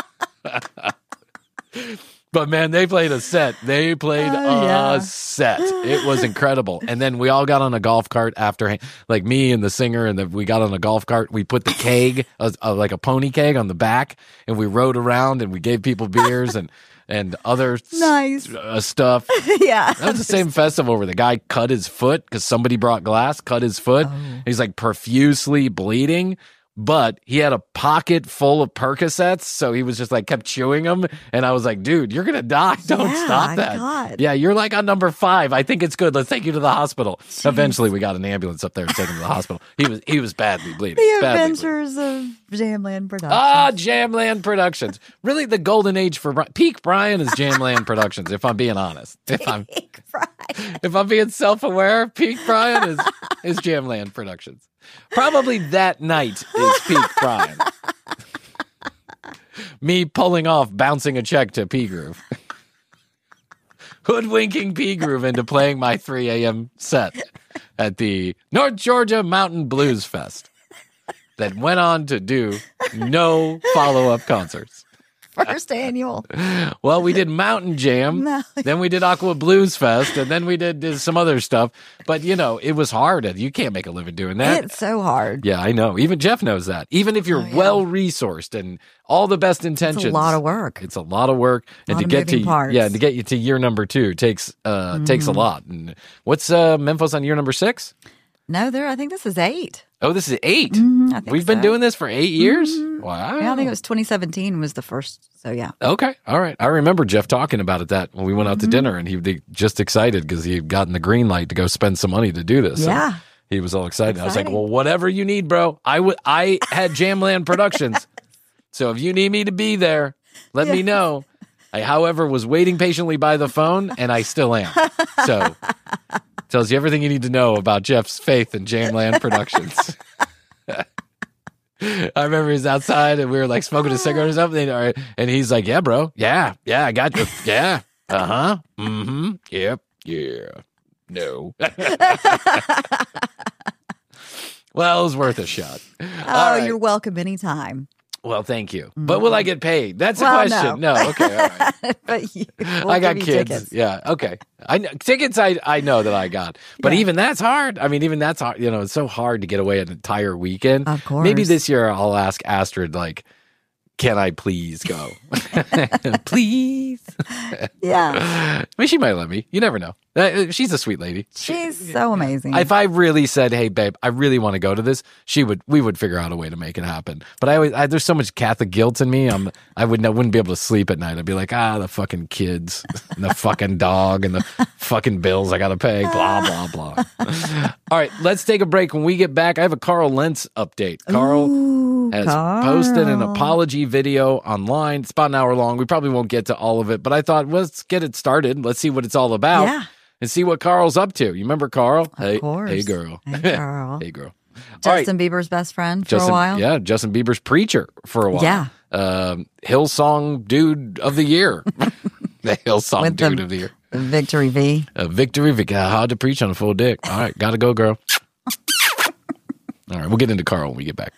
[SPEAKER 8] But man, they played a set. They played
[SPEAKER 6] Oh,
[SPEAKER 8] a
[SPEAKER 6] yeah.
[SPEAKER 8] set. It was incredible. And then we all got on a golf cart after, like me and the singer, and the, we got on a golf cart. We put the keg, uh, uh, like a pony keg, on the back, and we rode around and we gave people beers and and other s-
[SPEAKER 6] Nice.
[SPEAKER 8] uh, stuff.
[SPEAKER 6] Yeah.
[SPEAKER 8] That was the same festival where the guy cut his foot because somebody brought glass, cut his foot.
[SPEAKER 6] Oh.
[SPEAKER 8] He's like profusely bleeding, but he had a pocket full of Percocets. So he was just like kept chewing them. And I was like, dude, you're going to die. Don't
[SPEAKER 6] Yeah,
[SPEAKER 8] stop that.
[SPEAKER 6] God.
[SPEAKER 8] Yeah, you're like on number five. I think it's good. Let's take you to the hospital. Eventually we got an ambulance up there and took him to the hospital. He was, he was badly bleeding.
[SPEAKER 6] The
[SPEAKER 8] badly bleeding.
[SPEAKER 6] Adventures of Jamland Productions.
[SPEAKER 8] Ah, Jamland Productions. Really the golden age for Bri- peak Brian is Jamland Productions, if I'm being honest. If I'm
[SPEAKER 6] Big Fry.
[SPEAKER 8] if I'm being self-aware, peak Brian is is Jamland Productions. Probably that night is peak Brian. Me pulling off bouncing a check to P Groove. Hoodwinking P Groove into playing my three a.m. set at the North Georgia Mountain Blues Fest that went on to do no follow-up concerts.
[SPEAKER 6] First annual.
[SPEAKER 8] Well, we did Mountain Jam,
[SPEAKER 6] No.
[SPEAKER 8] then we did Aqua Blues Fest, and then we did, did some other stuff. But, you know, it was hard. You can't make a living doing that.
[SPEAKER 6] It's so hard.
[SPEAKER 8] Yeah, I know. Even Jeff knows that. Even if you're
[SPEAKER 6] Oh, yeah.
[SPEAKER 8] well-resourced and all the best intentions.
[SPEAKER 6] It's a lot of work.
[SPEAKER 8] It's a lot of work. And
[SPEAKER 6] Lot
[SPEAKER 8] to
[SPEAKER 6] of
[SPEAKER 8] get to
[SPEAKER 6] moving parts.
[SPEAKER 8] yeah, to get you to year number two takes uh takes a
[SPEAKER 6] Mm-hmm.
[SPEAKER 8] lot. And what's uh Memphis on year number six?
[SPEAKER 6] No, there. I think this is eight.
[SPEAKER 8] Oh, this is eight.
[SPEAKER 6] Mhm, I think
[SPEAKER 8] We've been
[SPEAKER 6] so.
[SPEAKER 8] doing this for eight years? Wow.
[SPEAKER 6] Yeah, I think it was twenty seventeen was the first. So yeah.
[SPEAKER 8] Okay. All right. I remember Jeff talking about it that when we went out
[SPEAKER 6] Mm-hmm.
[SPEAKER 8] to dinner and he was just excited because he had gotten the green light to go spend some money to do this. So
[SPEAKER 6] Yeah.
[SPEAKER 8] he was all excited. I was like,
[SPEAKER 6] Exciting.
[SPEAKER 8] well, whatever you need, bro. I would, I had Jamland Productions. So if you need me to be there, let me
[SPEAKER 6] Yes.
[SPEAKER 8] know. I, however, was waiting patiently by the phone and I still am. So tells you everything you need to know about Jeff's faith in Jamland Productions. I remember he's outside and we were like smoking a cigarette or something. And he's like, yeah, bro. Yeah. Yeah. I got you. Yeah. Uh huh. Mm hmm. Yep. Yeah. No. Well, it was worth a shot.
[SPEAKER 6] Oh,
[SPEAKER 8] All right.
[SPEAKER 6] you're welcome anytime.
[SPEAKER 8] Well, thank you. But will I get paid? That's the
[SPEAKER 6] Well,
[SPEAKER 8] question.
[SPEAKER 6] no.
[SPEAKER 8] No. Okay. All right.
[SPEAKER 6] But you, we'll
[SPEAKER 8] I got
[SPEAKER 6] give you
[SPEAKER 8] kids.
[SPEAKER 6] tickets.
[SPEAKER 8] Yeah. Okay. I know, tickets. I I know that I got, but
[SPEAKER 6] Yeah.
[SPEAKER 8] even that's hard. I mean, even that's hard. You know, it's so hard to get away an entire weekend.
[SPEAKER 6] Of course.
[SPEAKER 8] Maybe this year I'll ask Astrid, like, can I please go? Please.
[SPEAKER 6] Yeah.
[SPEAKER 8] I mean, she might let me. You never know. Uh, She's a sweet lady.
[SPEAKER 6] She's so amazing.
[SPEAKER 8] If I really said, "Hey, babe, I really want to go to this," she would. We would figure out a way to make it happen. But I always, I, there's so much Catholic guilt in me. I'm, I wouldn't, I wouldn't be able to sleep at night. I'd be like, ah, the fucking kids, and the fucking dog, and the fucking bills I gotta pay. Blah blah blah. All right, let's take a break. When we get back, I have a Carl Lentz update. Carl
[SPEAKER 6] Ooh,
[SPEAKER 8] has
[SPEAKER 6] Carl.
[SPEAKER 8] posted an apology video online. It's about an hour long. We probably won't get to all of it, but I thought, well, let's get it started. Let's see what it's all about.
[SPEAKER 6] Yeah.
[SPEAKER 8] And see what Carl's up to. You remember Carl?
[SPEAKER 6] Of
[SPEAKER 8] hey,
[SPEAKER 6] course.
[SPEAKER 8] hey, girl.
[SPEAKER 6] Hey, girl.
[SPEAKER 8] Hey, girl. All right.
[SPEAKER 6] Justin Bieber's best friend for
[SPEAKER 8] Justin,
[SPEAKER 6] a while.
[SPEAKER 8] Yeah, Justin Bieber's preacher for a while.
[SPEAKER 6] Yeah.
[SPEAKER 8] Um, Hillsong Dude of the Year. The Hillsong
[SPEAKER 6] With
[SPEAKER 8] Dude
[SPEAKER 6] the-
[SPEAKER 8] of the Year.
[SPEAKER 6] Victory V.
[SPEAKER 8] Uh, victory, Vic. uh, Hard to preach on a full dick. All right, gotta go, girl. All right, we'll get into Carl when we get back.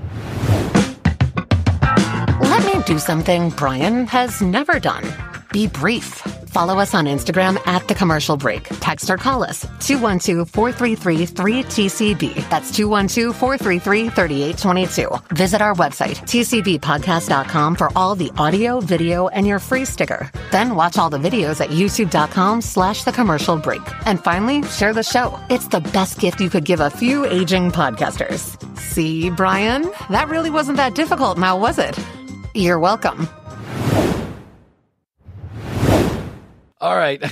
[SPEAKER 9] Let me do something Brian has never done. Be brief. Follow us on Instagram at The Commercial Break. Text or call us two one two, four three three, three T C B. That's two one two, four three three, three eight two two. Visit our website, T C B podcast dot com, for all the audio, video, and your free sticker. Then watch all the videos at youtube.com slash The Commercial Break. And finally, share the show. It's the best gift you could give a few aging podcasters. See, Brian? That really wasn't that difficult now, was it? You're welcome.
[SPEAKER 8] All right.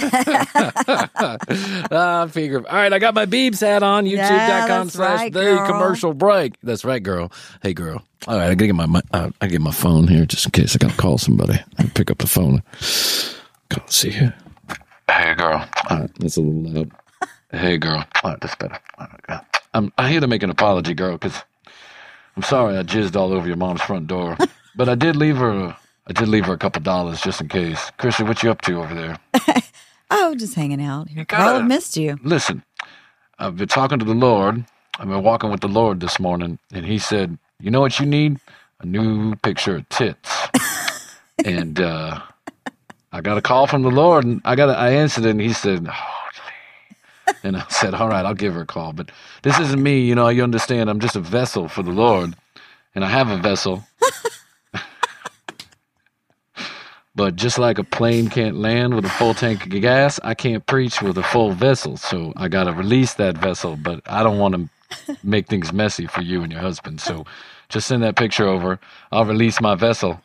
[SPEAKER 8] uh, figure. All right, I got my Beebs hat on. YouTube.com
[SPEAKER 6] that's
[SPEAKER 8] slash
[SPEAKER 6] right,
[SPEAKER 8] the
[SPEAKER 6] girl.
[SPEAKER 8] commercial break. That's right, girl. Hey, girl. All right, I gotta get my, my uh, I get my phone here just in case I gotta call somebody. I pick up the phone. Let's see here. Hey, girl. All right, that's a little loud. Hey, girl. All right, that's better. All right, I'm I'm here to make an apology, girl, because I'm sorry I jizzed all over your mom's front door, but I did leave her. A, I did leave her a couple dollars just in case. Chrissy, what you up to over there?
[SPEAKER 6] Oh, just hanging out.
[SPEAKER 8] gotta-
[SPEAKER 6] Carl, I've missed you.
[SPEAKER 8] Listen, I've been talking to the Lord. I've been walking with the Lord this morning, and he said, you know what you need? A new picture of tits. and uh, I got a call from the Lord, and I got a, I answered it, and he said, holy. And I said, all right, I'll give her a call. But this isn't me, you know, you understand. I'm just a vessel for the Lord, and I have a vessel. But just like a plane can't land with a full tank of gas, I can't preach with a full vessel. So I got to release that vessel. But I don't want to make things messy for you and your husband. So just send that picture over. I'll release my vessel.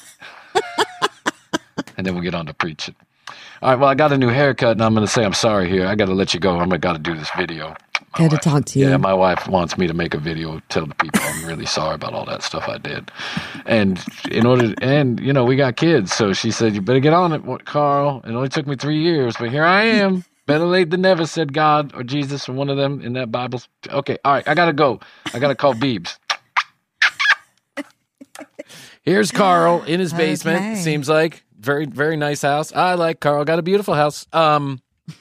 [SPEAKER 8] And then we'll get on to preaching. All right, well, I got a new haircut, and I'm going to say I'm sorry here. I got to let you go. I'm going to do this video.
[SPEAKER 6] Good to talk to you.
[SPEAKER 8] Yeah, my wife wants me to make a video, tell the people I'm really sorry about all that stuff I did. And in order, to, and, you know, we got kids. So she said, you better get on it, Carl. It only took me three years, but here I am. Better late than never, said God or Jesus or one of them in that Bible. Okay, all right, I got to go. I got to call Beebs. Here's Carl in his basement,
[SPEAKER 6] Okay.
[SPEAKER 8] seems like. Very, very nice house. I like Carl. Got a beautiful house. Um,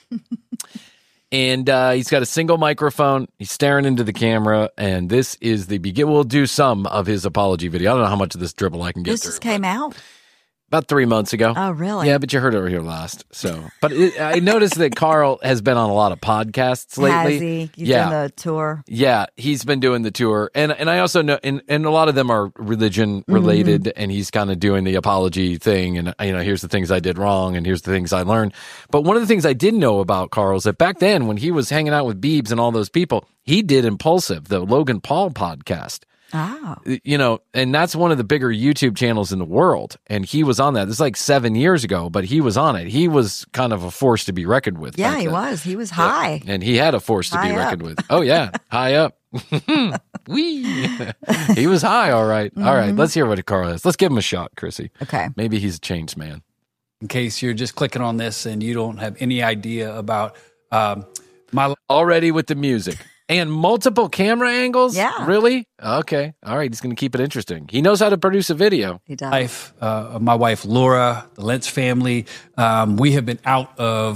[SPEAKER 8] and uh, he's got a single microphone. He's staring into the camera, and this is the begin. We'll do some of his apology video. I don't know how much of this dribble I can get
[SPEAKER 6] This
[SPEAKER 8] through.
[SPEAKER 6] just came out.
[SPEAKER 8] About three months ago.
[SPEAKER 6] Oh, really?
[SPEAKER 8] Yeah, but you heard it over here last. So, but it, I noticed that Carl has been on a lot of podcasts lately.
[SPEAKER 6] Has he? He's
[SPEAKER 8] yeah.
[SPEAKER 6] done the tour.
[SPEAKER 8] Yeah, he's been doing the tour, and and I also know, and, and a lot of them are religion related,
[SPEAKER 6] Mm-hmm.
[SPEAKER 8] and he's kind of doing the apology thing, and you know, here's the things I did wrong, and here's the things I learned. But one of the things I didn't know about Carl is that back then, when he was hanging out with Beebs and all those people, he did Impulsive, the Logan Paul podcast.
[SPEAKER 6] Oh.
[SPEAKER 8] You know, and that's one of the bigger YouTube channels in the world. And he was on that. This is like seven years ago, but he was on it. He was kind of a force to be reckoned with.
[SPEAKER 6] Yeah,
[SPEAKER 8] back
[SPEAKER 6] he
[SPEAKER 8] then.
[SPEAKER 6] was. He was high.
[SPEAKER 8] Yeah. And he had a force to
[SPEAKER 6] High
[SPEAKER 8] be
[SPEAKER 6] up.
[SPEAKER 8] reckoned with. Oh, yeah. High up. Wee. He was high, all right. All right. Let's hear what Carl has. Let's give him a shot, Chrissy.
[SPEAKER 6] Okay.
[SPEAKER 8] Maybe he's a changed man.
[SPEAKER 7] In case you're just clicking on this and you don't have any idea about um, my
[SPEAKER 8] Already with the music. And multiple camera angles?
[SPEAKER 6] Yeah.
[SPEAKER 8] Really? Okay. All right. He's going to keep it interesting. He knows how to produce a video.
[SPEAKER 6] He does.
[SPEAKER 7] life, uh, my wife Laura, the Lentz family, um, we have been out of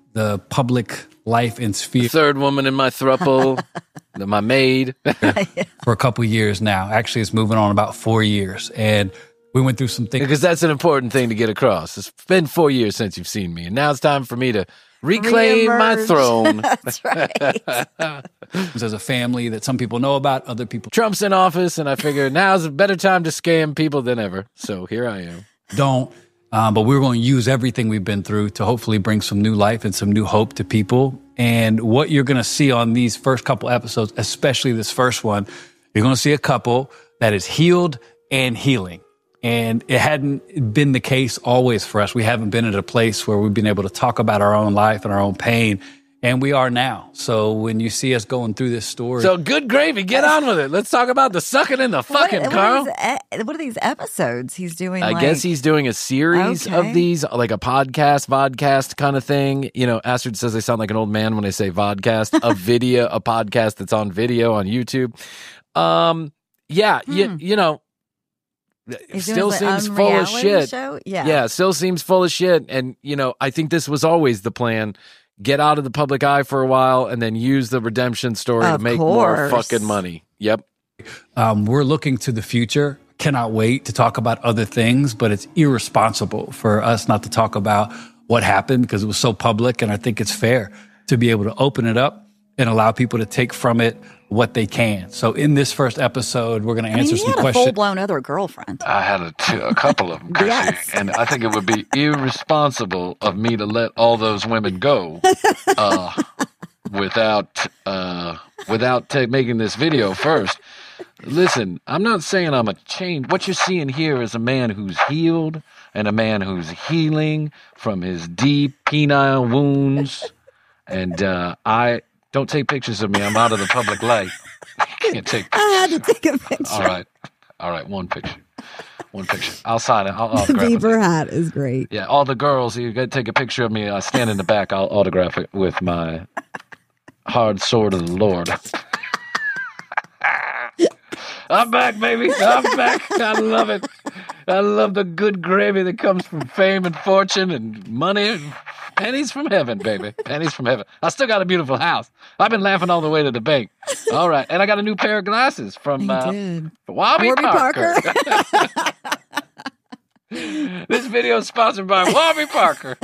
[SPEAKER 7] the public life and sphere.
[SPEAKER 8] Third woman in my throuple, my maid.
[SPEAKER 7] For a couple years now. Actually, it's moving on about four years. And we went through some things.
[SPEAKER 8] Because that's an important thing to get across. It's been four years since you've seen me. And now it's time for me to reclaim
[SPEAKER 6] Reemerge.
[SPEAKER 8] my throne.
[SPEAKER 6] That's right.
[SPEAKER 7] As a family that some people know about, other people
[SPEAKER 8] Trump's in office, and I figured now's a better time to scam people than ever. So here I am.
[SPEAKER 7] don't. Um, but we're going to use everything we've been through to hopefully bring some new life and some new hope to people. And what you're going to see on these first couple episodes, especially this first one, you're going to see a couple that is healed and healing. And it hadn't been the case always for us. We haven't been at a place where we've been able to talk about our own life and our own pain. And we are now. So when you see us going through this story.
[SPEAKER 8] So good gravy. Get on with it. Let's talk about the sucking and the fucking,
[SPEAKER 6] what,
[SPEAKER 8] Carl.
[SPEAKER 6] What are, these, what are these episodes he's doing?
[SPEAKER 8] I
[SPEAKER 6] like,
[SPEAKER 8] guess he's doing a series
[SPEAKER 6] Okay.
[SPEAKER 8] of these, like a podcast, vodcast kind of thing. You know, Astrid says I sound like an old man when I say vodcast. A video, a podcast that's on video on YouTube. Um, yeah,
[SPEAKER 6] Hmm.
[SPEAKER 8] you, you know,
[SPEAKER 6] He's
[SPEAKER 8] still
[SPEAKER 6] doing his
[SPEAKER 8] seems
[SPEAKER 6] own
[SPEAKER 8] full of
[SPEAKER 6] reality
[SPEAKER 8] shit.
[SPEAKER 6] show? Yeah.
[SPEAKER 8] Yeah, still seems full of shit. And, you know, I think this was always the plan. Get out of the public eye for a while and then use the redemption story
[SPEAKER 6] Of
[SPEAKER 8] to make more
[SPEAKER 6] course.
[SPEAKER 8] fucking money. Yep.
[SPEAKER 7] Um, we're looking to the future. Cannot wait to talk about other things, but it's irresponsible for us not to talk about what happened because it was so public. And I think it's fair to be able to open it up and allow people to take from it what they can. So in this first episode, we're going to
[SPEAKER 6] I mean,
[SPEAKER 7] answer
[SPEAKER 6] he
[SPEAKER 7] some
[SPEAKER 6] had a
[SPEAKER 7] questions.
[SPEAKER 6] full-blown other girlfriend.
[SPEAKER 5] I had a, two, a couple of them, Chrissy,
[SPEAKER 6] Yes.
[SPEAKER 5] and I think it would be irresponsible of me to let all those women go uh, without uh, without ta- making this video first. Listen, I'm not saying I'm a change. What you're seeing here is a man who's healed and a man who's healing from his deep penile wounds. And uh, I don't take pictures of me. I'm out of the public light. You can't take pictures.
[SPEAKER 10] I had to take a picture.
[SPEAKER 5] All right. All right. One picture. One picture. I'll sign it. I'll
[SPEAKER 10] The
[SPEAKER 5] autograph it.
[SPEAKER 10] beaver hat is great.
[SPEAKER 5] Yeah, all the girls, you got to take a picture of me. I stand in the back. I'll autograph it with my hard sword of the Lord. I'm back, baby. I'm back. I love it. I love the good gravy that comes from fame and fortune and money and pennies from heaven, baby. Pennies from heaven. I still got a beautiful house. I've been laughing all the way to the bank. All right. And I got a new pair of glasses from
[SPEAKER 10] He
[SPEAKER 5] uh,
[SPEAKER 10] did.
[SPEAKER 5] Warby,
[SPEAKER 10] Warby
[SPEAKER 5] Parker.
[SPEAKER 10] Parker.
[SPEAKER 5] This video is sponsored by Warby Parker.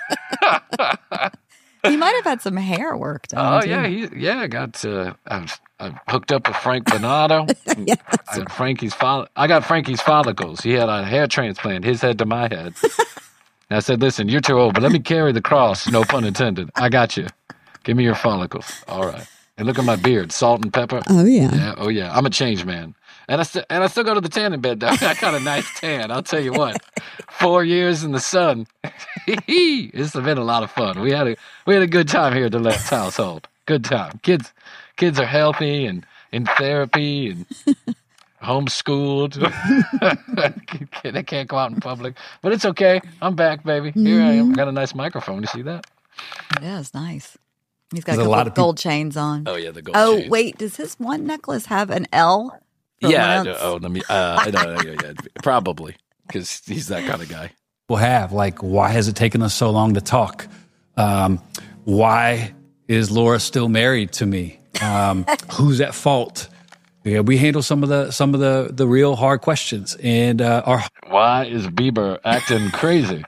[SPEAKER 6] He might have had some hair work done.
[SPEAKER 5] Oh
[SPEAKER 6] too.
[SPEAKER 5] yeah, he, yeah. I got uh, I've, I've hooked up with Frank Bernardo.
[SPEAKER 10] Yes.
[SPEAKER 5] I had Frankie's folli- I got Frankie's follicles. He had a hair transplant, his head to my head. And I said, "Listen, you're too old, but let me carry the cross. No pun intended. I got you. Give me your follicles. All right. And look at my beard, salt and pepper.
[SPEAKER 10] Oh yeah.
[SPEAKER 5] Yeah, oh yeah. I'm a changed man. And I st- and I still go to the tanning bed though. I got a nice tan. I'll tell you what. Four years in the sun. It's been a lot of fun. We had a we had a good time here at the Let's household. Good time. Kids kids are healthy and in therapy and homeschooled. They can't go out in public, but it's okay. I'm back, baby. Here I am. I got a nice microphone. You see that?
[SPEAKER 6] It is nice. He's got a
[SPEAKER 7] There's a
[SPEAKER 6] couple
[SPEAKER 7] lot of people-
[SPEAKER 6] gold chains on.
[SPEAKER 8] Oh, yeah, the gold
[SPEAKER 6] Oh,
[SPEAKER 8] chains.
[SPEAKER 6] wait. Does his one necklace have an L? for
[SPEAKER 8] Yeah. I
[SPEAKER 6] Lance?
[SPEAKER 8] do- oh, let me. Uh, I don't know. Yeah, yeah, probably because he's that kind of guy.
[SPEAKER 7] Will have like, why has it taken us so long to talk? Um, why is Laura still married to me? Um, who's at fault? Yeah, we handle some of the some of the the real hard questions, and uh, our
[SPEAKER 5] Why is Bieber acting crazy?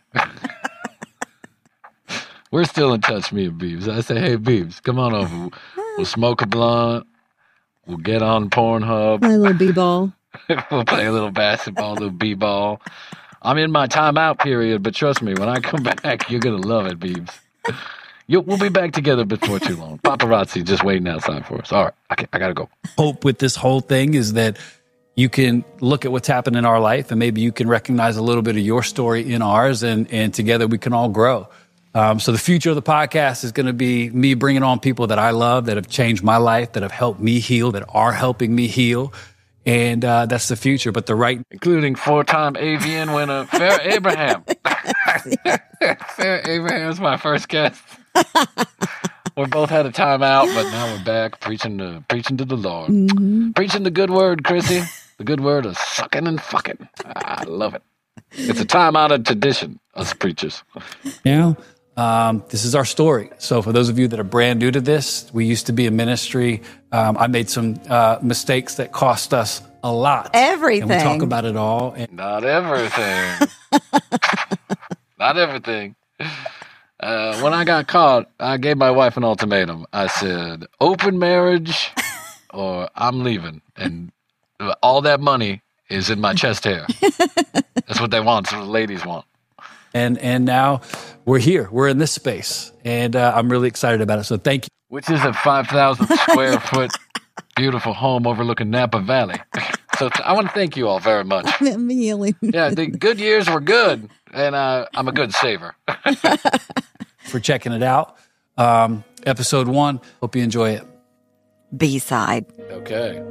[SPEAKER 5] We're still in touch, me and Beebs. I say, hey, Beebs, come on over. We'll smoke a blunt. We'll get on Pornhub.
[SPEAKER 10] My little b-ball.
[SPEAKER 5] We'll play a little basketball, a little b-ball. I'm in my timeout period, but trust me, when I come back, you're going to love it, Beebs. You'll, we'll be back together before too long. Paparazzi just waiting outside for us. All right, I, I got to go.
[SPEAKER 7] hope with this whole thing is that you can look at what's happened in our life, and maybe you can recognize a little bit of your story in ours, and and together we can all grow. Um, so the future of the podcast is going to be me bringing on people that I love, that have changed my life, that have helped me heal, that are helping me heal. And uh, that's the future. But the right,
[SPEAKER 5] Including four-time A V N winner, Farrah Abraham. Farrah Abraham's my first guest. We both had a timeout, but now we're back preaching to, preaching to the Lord.
[SPEAKER 10] Mm-hmm.
[SPEAKER 5] Preaching the good word, Chrissy. The good word of sucking and fucking. I love it. It's a time-honored tradition, us preachers.
[SPEAKER 7] now Um, this is our story. So for those of you that are brand new to this, we used to be a ministry. Um, I made some uh, mistakes that cost us a lot.
[SPEAKER 6] Everything.
[SPEAKER 7] And we talk about it all. And
[SPEAKER 5] Not everything. Not everything. Uh, when I got caught, I gave my wife an ultimatum. I said, open marriage or I'm leaving. And all that money is in my chest hair. That's what they want. That's what the ladies want.
[SPEAKER 7] And and now we're here. We're in this space. And uh, I'm really excited about it. So thank you.
[SPEAKER 5] Which is a five thousand square foot beautiful home overlooking Napa Valley. So t- I want to thank you all very much.
[SPEAKER 10] I'm yelling.
[SPEAKER 5] Yeah, the good years were good. And uh, I'm a good saver.
[SPEAKER 7] For checking it out. Um, episode one. Hope you enjoy it.
[SPEAKER 6] B-side.
[SPEAKER 8] Okay.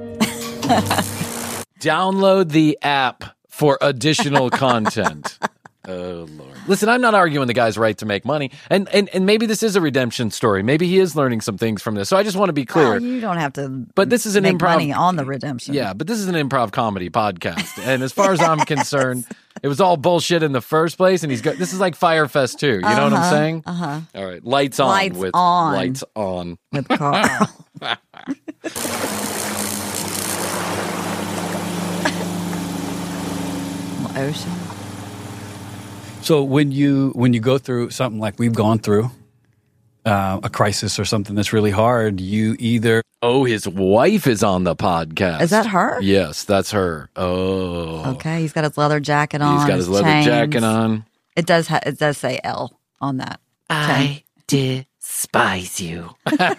[SPEAKER 8] Download the app for additional content. Oh, Lord. Listen, I'm not arguing the guy's right to make money. And, and and maybe this is a redemption story. Maybe he is learning some things from this. So I just want to be clear.
[SPEAKER 6] Well, you don't have to
[SPEAKER 8] but this is an
[SPEAKER 6] make
[SPEAKER 8] improv
[SPEAKER 6] money on the redemption.
[SPEAKER 8] Yeah, but this is an improv comedy podcast. And as far as I'm concerned, it was all bullshit in the first place. And he's got this is like Firefest too. You know
[SPEAKER 6] uh-huh,
[SPEAKER 8] what I'm saying?
[SPEAKER 6] Uh-huh.
[SPEAKER 8] All right. Lights on
[SPEAKER 6] Lights
[SPEAKER 8] with
[SPEAKER 6] on.
[SPEAKER 8] lights on.
[SPEAKER 6] With Carl. Ocean.
[SPEAKER 7] So when you when you go through something like we've gone through, uh, a crisis or something that's really hard, you either
[SPEAKER 8] Oh, his wife is on the podcast.
[SPEAKER 6] Is that her?
[SPEAKER 8] Yes, that's her. Oh.
[SPEAKER 6] Okay, he's got his leather jacket on.
[SPEAKER 8] He's got his leather
[SPEAKER 6] chains.
[SPEAKER 8] jacket on.
[SPEAKER 6] It does. Ha- it does say L on that.
[SPEAKER 8] I despise you.
[SPEAKER 6] I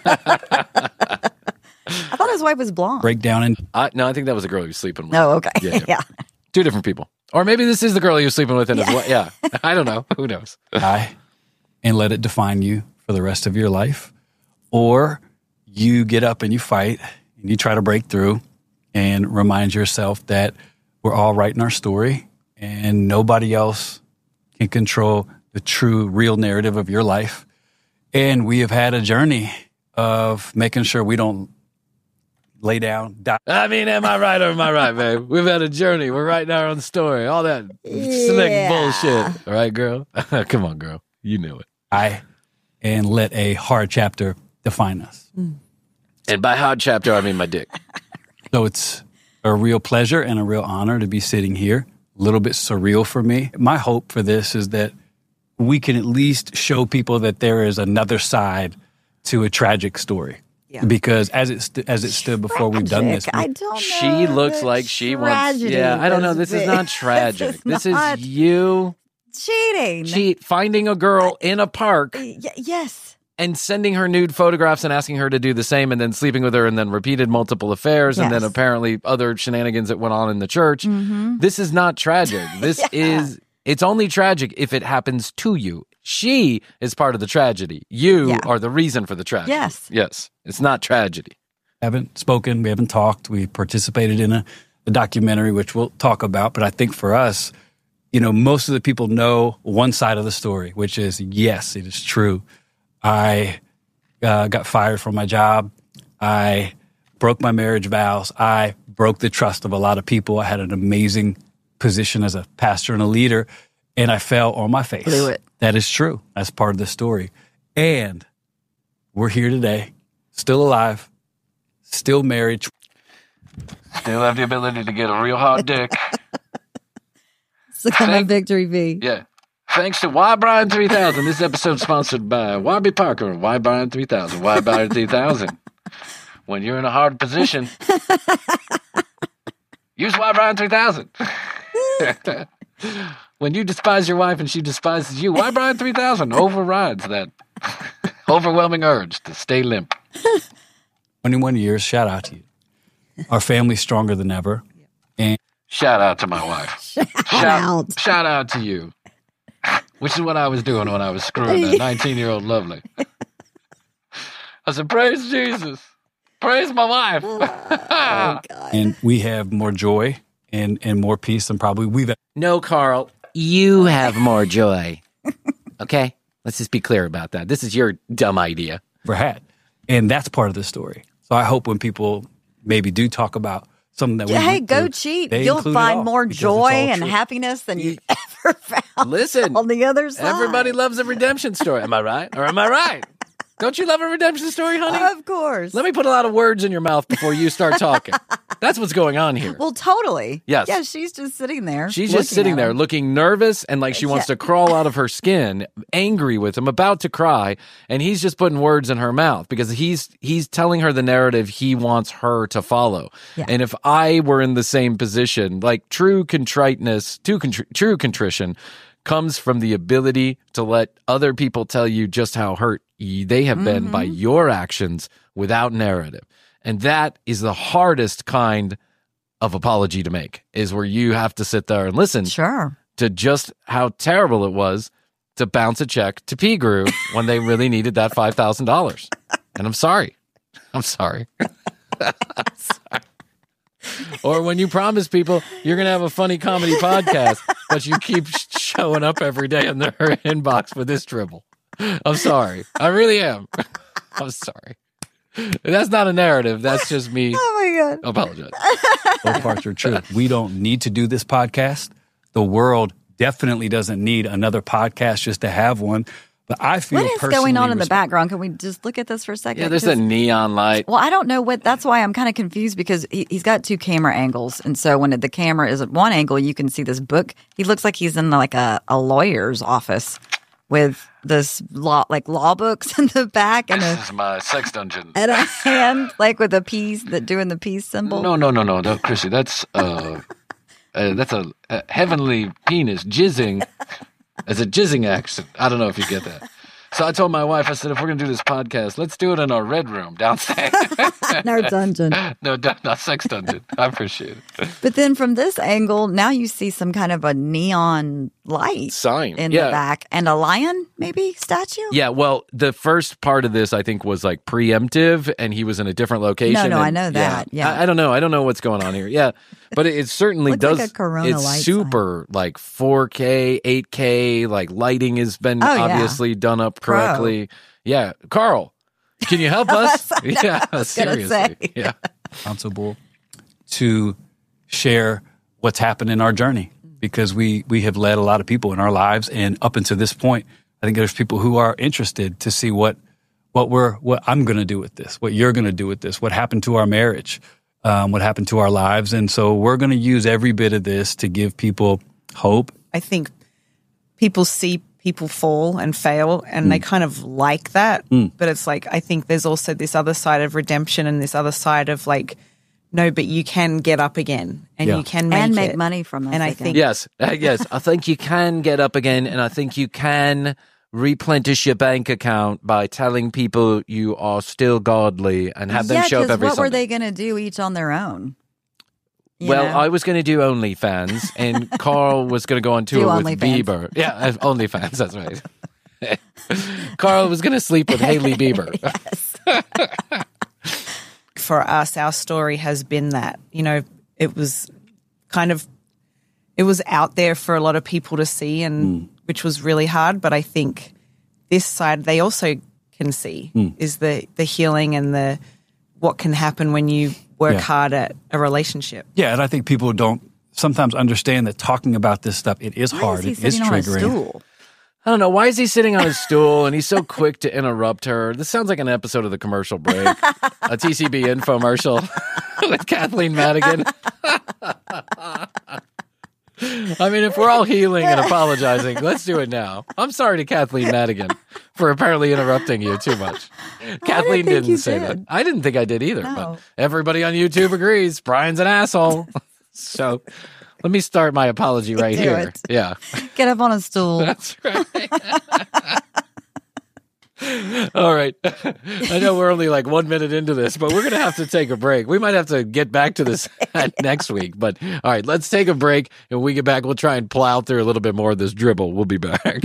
[SPEAKER 6] thought his wife was blonde.
[SPEAKER 7] break down and
[SPEAKER 8] I, no, I think that was a girl he was sleeping with.
[SPEAKER 6] Oh, okay.
[SPEAKER 8] Yeah,
[SPEAKER 6] Yeah.
[SPEAKER 8] yeah. Two different people. Or maybe this is the girl he was sleeping with in his wife. Yeah. I don't know. Who knows?
[SPEAKER 7] die and let it define you for the rest of your life. Or you get up and you fight and you try to break through and remind yourself that we're all writing our story and nobody else can control the true, real narrative of your life. And we have had a journey of making sure we don't lay down, die.
[SPEAKER 8] I mean, am I right or am I right, babe? We've had a journey. We're writing our own story. All that slick
[SPEAKER 6] Yeah.
[SPEAKER 8] bullshit. All right, girl? Come on, girl. You knew it.
[SPEAKER 7] I and let a hard chapter define us.
[SPEAKER 8] And by hard chapter, I mean my dick.
[SPEAKER 7] So it's a real pleasure and a real honor to be sitting here. A little bit surreal for me. My hope for this is that we can at least show people that there is another side to a tragic story.
[SPEAKER 6] Yeah.
[SPEAKER 7] Because as it st- as it stood before we've done this,
[SPEAKER 6] Tragic. I
[SPEAKER 7] we-
[SPEAKER 6] don't know.
[SPEAKER 8] She looks
[SPEAKER 6] the
[SPEAKER 8] like she wants.
[SPEAKER 6] tragedy
[SPEAKER 8] Yeah, I don't know. This is
[SPEAKER 6] big.
[SPEAKER 8] not tragic.
[SPEAKER 6] This
[SPEAKER 8] This
[SPEAKER 6] is not
[SPEAKER 8] is you
[SPEAKER 6] cheating.
[SPEAKER 8] cheat, finding a girl in a park
[SPEAKER 6] Y- yes.
[SPEAKER 8] and sending her nude photographs and asking her to do the same and then sleeping with her and then repeated multiple affairs and then
[SPEAKER 6] Yes.
[SPEAKER 8] apparently other shenanigans that went on in the church.
[SPEAKER 6] Mm-hmm.
[SPEAKER 8] This is not tragic. This is, it's only tragic if it happens to you. She is part of the tragedy. You
[SPEAKER 6] Yeah.
[SPEAKER 8] are the reason for the tragedy.
[SPEAKER 6] Yes.
[SPEAKER 8] Yes. It's not tragedy.
[SPEAKER 7] haven't spoken, we haven't talked. We participated in a, a documentary, which we'll talk about. But I think for us, you know, most of the people know one side of the story, which is, yes, it is true. I uh, got fired from my job. I broke my marriage vows. I broke the trust of a lot of people. I had an amazing position as a pastor and a leader, and I fell on my face.
[SPEAKER 6] Blew it.
[SPEAKER 7] That is true. That's part of the story. And we're here today, still alive, still married.
[SPEAKER 5] Still have the ability to get a real hot dick.
[SPEAKER 10] It's like my
[SPEAKER 5] Thank-
[SPEAKER 10] victory V.
[SPEAKER 5] Yeah. Thanks to Y Brian three thousand. This episode sponsored by Y B Parker and Y Brian three thousand. Y Brian three thousand. When you're in a hard position, use Y Brian three thousand. When you despise your wife and she despises you, Y Brian three thousand overrides that overwhelming urge to stay limp.
[SPEAKER 7] twenty-one years, shout out to you. Our family's stronger than ever. And
[SPEAKER 5] Shout out to my wife. Shout,
[SPEAKER 10] out.
[SPEAKER 5] Shout out to you. Which is what I was doing when I was screwing that nineteen-year-old lovely. I said, praise Jesus. Praise my wife.
[SPEAKER 7] and we have more joy and, and more peace than probably we've
[SPEAKER 8] No, Carl, you have more joy. Okay? Let's just be clear about that. This is your dumb idea.
[SPEAKER 7] ever had. And that's part of the story. So I hope when people maybe do talk about something that we
[SPEAKER 6] Hey,
[SPEAKER 7] went
[SPEAKER 6] go
[SPEAKER 7] through,
[SPEAKER 6] cheat.
[SPEAKER 7] they
[SPEAKER 6] You'll
[SPEAKER 7] include it
[SPEAKER 6] find
[SPEAKER 7] all,
[SPEAKER 6] more
[SPEAKER 7] because it's
[SPEAKER 6] joy
[SPEAKER 7] all
[SPEAKER 6] and
[SPEAKER 7] true.
[SPEAKER 6] happiness than you've ever found
[SPEAKER 8] Listen,
[SPEAKER 6] on the other side.
[SPEAKER 8] everybody loves a redemption story. Am I right? Or am I right? Don't you love a redemption story, honey?
[SPEAKER 6] Of course.
[SPEAKER 8] Let me put a lot of words in your mouth before you start talking. That's what's going on here.
[SPEAKER 6] Well, totally.
[SPEAKER 8] Yes.
[SPEAKER 6] Yeah, she's just sitting there.
[SPEAKER 8] She's just sitting there looking nervous and like she wants
[SPEAKER 6] Yeah.
[SPEAKER 8] to crawl out of her skin, angry with him, about to cry, and he's just putting words in her mouth because he's he's telling her the narrative he wants her to follow.
[SPEAKER 6] Yeah.
[SPEAKER 8] And if I were in the same position, like true contriteness, true, contri- true contrition comes from the ability to let other people tell you just how hurt y- they have been by your actions without narrative. And that is the hardest kind of apology to make, is where you have to sit there and listen
[SPEAKER 6] Sure.
[SPEAKER 8] to just how terrible it was to bounce a check to P. Grew when they really needed that five thousand dollars. And I'm sorry. I'm sorry. I'm sorry. Or when you promise people you're going to have a funny comedy podcast, but you keep sh- showing up every day in their inbox with this dribble. I'm sorry. I really am. I'm sorry. That's not a narrative. That's just me.
[SPEAKER 6] Oh, my God.
[SPEAKER 8] Apologize.
[SPEAKER 7] Both parts are true. We don't need to do this podcast. The world definitely doesn't need another podcast just to have one. But I feel
[SPEAKER 6] What is
[SPEAKER 7] personally
[SPEAKER 6] going on in the
[SPEAKER 7] resp-
[SPEAKER 6] background? Can we just look at this for a second?
[SPEAKER 8] Yeah, there's
[SPEAKER 6] 'Cause-
[SPEAKER 8] a neon light.
[SPEAKER 6] Well, I don't know what. That's why I'm kind of confused because he, he's got two camera angles, and so when the camera is at one angle, you can see this book. He looks like he's in like a, a lawyer's office with this law, like law books in the back, and
[SPEAKER 8] This
[SPEAKER 6] a
[SPEAKER 8] is my sex dungeon.
[SPEAKER 6] and a hand like with a peace that doing the peace symbol.
[SPEAKER 8] No, no, no, no, no, Chrissy. That's uh, uh that's a, a heavenly penis jizzing as a jizzing accent. I don't know if you get that. So I told my wife, I said, if we're gonna do this podcast, let's do it in our red room downstairs.
[SPEAKER 10] In our dungeon.
[SPEAKER 8] no, d- not sex dungeon. I appreciate it.
[SPEAKER 6] But then from this angle, now you see some kind of a neon light
[SPEAKER 8] Sign.
[SPEAKER 6] in
[SPEAKER 8] Yeah.
[SPEAKER 6] the back and a lion, maybe statue.
[SPEAKER 8] Yeah, well, the first part of this, I think, was like preemptive, and he was in a different location.
[SPEAKER 6] No, no,
[SPEAKER 8] and-
[SPEAKER 6] I know that, yeah.
[SPEAKER 8] I, I don't know. I don't know what's going on here. Yeah, but it, it certainly
[SPEAKER 6] Looks
[SPEAKER 8] does.
[SPEAKER 6] like a Corona
[SPEAKER 8] it's
[SPEAKER 6] light
[SPEAKER 8] super like four K, eight K, like lighting has been
[SPEAKER 6] Oh, yeah.
[SPEAKER 8] obviously done up
[SPEAKER 6] Pro.
[SPEAKER 8] correctly. Yeah, Carl, can you help us? yeah,
[SPEAKER 6] gonna
[SPEAKER 8] seriously.
[SPEAKER 6] say.
[SPEAKER 8] Yeah,
[SPEAKER 7] responsible to share what's happened in our journey because we we have led a lot of people in our lives, and up until this point, I think there's people who are interested to see what what we're what I'm going to do with this, what you're going to do with this, what happened to our marriage, um, what happened to our lives, and so we're going to use every bit of this to give people hope.
[SPEAKER 11] I think people see people fall and fail and they kind of like that.
[SPEAKER 7] Mm.
[SPEAKER 11] But it's like, I think there's also this other side of redemption and this other side of like, no, but you can get up again and
[SPEAKER 7] Yeah.
[SPEAKER 11] you can make
[SPEAKER 6] and make
[SPEAKER 11] it.
[SPEAKER 6] money from this.
[SPEAKER 11] And I
[SPEAKER 6] again.
[SPEAKER 11] think-
[SPEAKER 8] yes, uh, yes. I think you can get up again, and I think you can replenish your bank account by telling people you are still godly and have them
[SPEAKER 6] yeah,
[SPEAKER 8] show up
[SPEAKER 6] 'cause
[SPEAKER 8] every
[SPEAKER 6] what
[SPEAKER 8] Sunday.
[SPEAKER 6] were they going to do each on their own? You
[SPEAKER 8] Well,
[SPEAKER 6] know?
[SPEAKER 8] I was going to do OnlyFans, and Carl was going to go on
[SPEAKER 6] Do
[SPEAKER 8] tour with
[SPEAKER 6] OnlyFans.
[SPEAKER 8] Bieber. Yeah, uh, OnlyFans, that's right. Carl was going to sleep with Hailey Bieber.
[SPEAKER 11] For us, our story has been that, you know, it was kind of, it was out there for a lot of people to see and which was really hard. But I think this side, they also can see is the, the healing and the, what can happen when you work
[SPEAKER 7] Yeah.
[SPEAKER 11] hard at a relationship.
[SPEAKER 7] Yeah, and I think people don't sometimes understand that talking about this stuff, it is
[SPEAKER 6] Why
[SPEAKER 7] hard,
[SPEAKER 6] is he
[SPEAKER 7] it is
[SPEAKER 6] sitting on a
[SPEAKER 7] triggering.
[SPEAKER 6] stool?
[SPEAKER 8] I don't know. Why is he sitting on his stool and he's so quick to interrupt her? This sounds like an episode of The Commercial Break, a T C B infomercial with Kathleen Madigan. I mean, if we're all healing and apologizing, let's do it now. I'm sorry to Kathleen Madigan for apparently interrupting you too much. Kathleen
[SPEAKER 6] think
[SPEAKER 8] didn't
[SPEAKER 6] you
[SPEAKER 8] say
[SPEAKER 6] did.
[SPEAKER 8] that. I didn't think I did either,
[SPEAKER 6] No.
[SPEAKER 8] but everybody on YouTube agrees. Brian's an asshole. So let me start my apology right
[SPEAKER 6] Do
[SPEAKER 8] here.
[SPEAKER 6] it.
[SPEAKER 8] Yeah.
[SPEAKER 6] Get up on a stool.
[SPEAKER 8] That's right. All right. I know we're only like one minute into this, but we're going to have to take a break. We might have to get back to this next week. But all right, let's take a break. And when we get back, we'll try and plow through a little bit more of this dribble. We'll be back.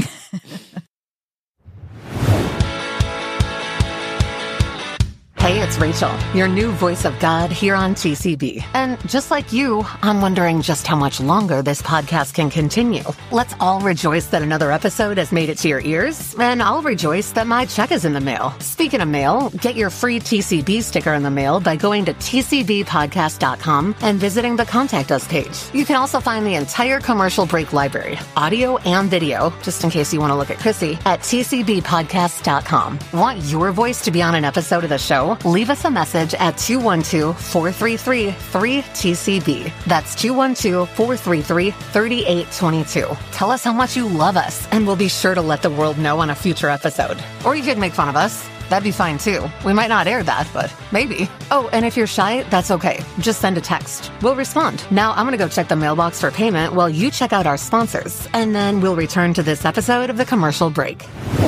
[SPEAKER 9] Hey, it's Rachel, your new voice of God here on T C B. And just like you, I'm wondering just how much longer this podcast can continue. Let's all rejoice that another episode has made it to your ears, and I'll rejoice that my check is in the mail. Speaking of mail, get your free T C B sticker in the mail by going to T C B podcast dot com and visiting the Contact Us page. You can also find the entire Commercial Break library, audio and video, just in case you want to look at Chrissy, at T C B podcast dot com. Want your voice to be on an episode of the show? Leave us a message at two one two, four three three, three T C B. That's two one two, four three three, three eight two two. Tell us how much you love us, and we'll be sure to let the world know on a future episode. Or you could make fun of us. That'd be fine too. We might not air that, but maybe. Oh, and if you're shy, that's okay. Just send a text. We'll respond. Now I'm going to go check the mailbox for payment while you check out our sponsors, and then we'll return to this episode of The Commercial Break.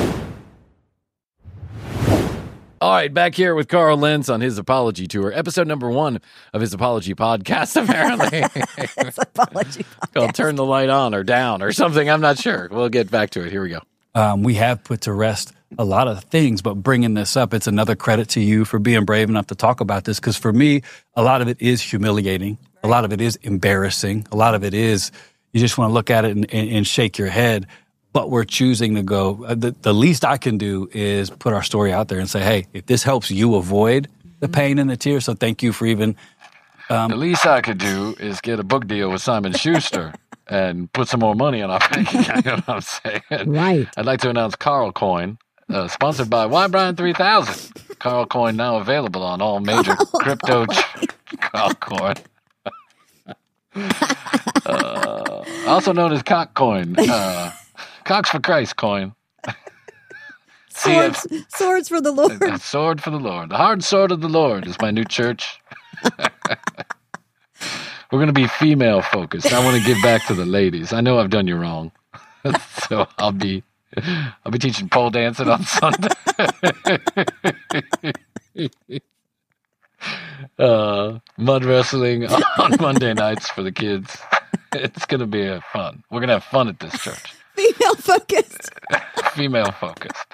[SPEAKER 8] All right, back here with Carl Lentz on his apology tour, episode number one of his apology podcast, apparently.
[SPEAKER 6] It's apology podcast.
[SPEAKER 8] Called Turn the Light On or Down or something. I'm not sure. We'll get back to it. Here we go.
[SPEAKER 7] Um, we have put to rest a lot of things, but bringing this up, it's another credit to you for being brave enough to talk about this. Because for me, a lot of it is humiliating. A lot of it is embarrassing. A lot of it is you just want to look at it and, and, and shake your head. But we're choosing to go. Uh, the, the least I can do is put our story out there and say, hey, if this helps you avoid the pain and the tears, so thank you for even. Um,
[SPEAKER 8] the least I could do is get a book deal with Simon Schuster and put some more money on our bank account. You know what I'm saying?
[SPEAKER 10] Right.
[SPEAKER 8] I'd like to announce Carl Coin, uh, sponsored by Y Brian three thousand. Carl Coin now available on all major
[SPEAKER 10] Carl
[SPEAKER 8] crypto. Ch- Carl Coin. uh, also known as Cock Coin. Uh, Cox for Christ coin.
[SPEAKER 10] Swords, swords for the Lord.
[SPEAKER 8] A sword for the Lord. The hard sword of the Lord is my new church. We're going to be female focused. I want to give back to the ladies. I know I've done you wrong. So I'll be I'll be teaching pole dancing on Sunday. uh, mud wrestling on Monday nights for the kids. It's going to be a fun. We're going to have fun at this church.
[SPEAKER 10] Female focused.
[SPEAKER 8] Female focused.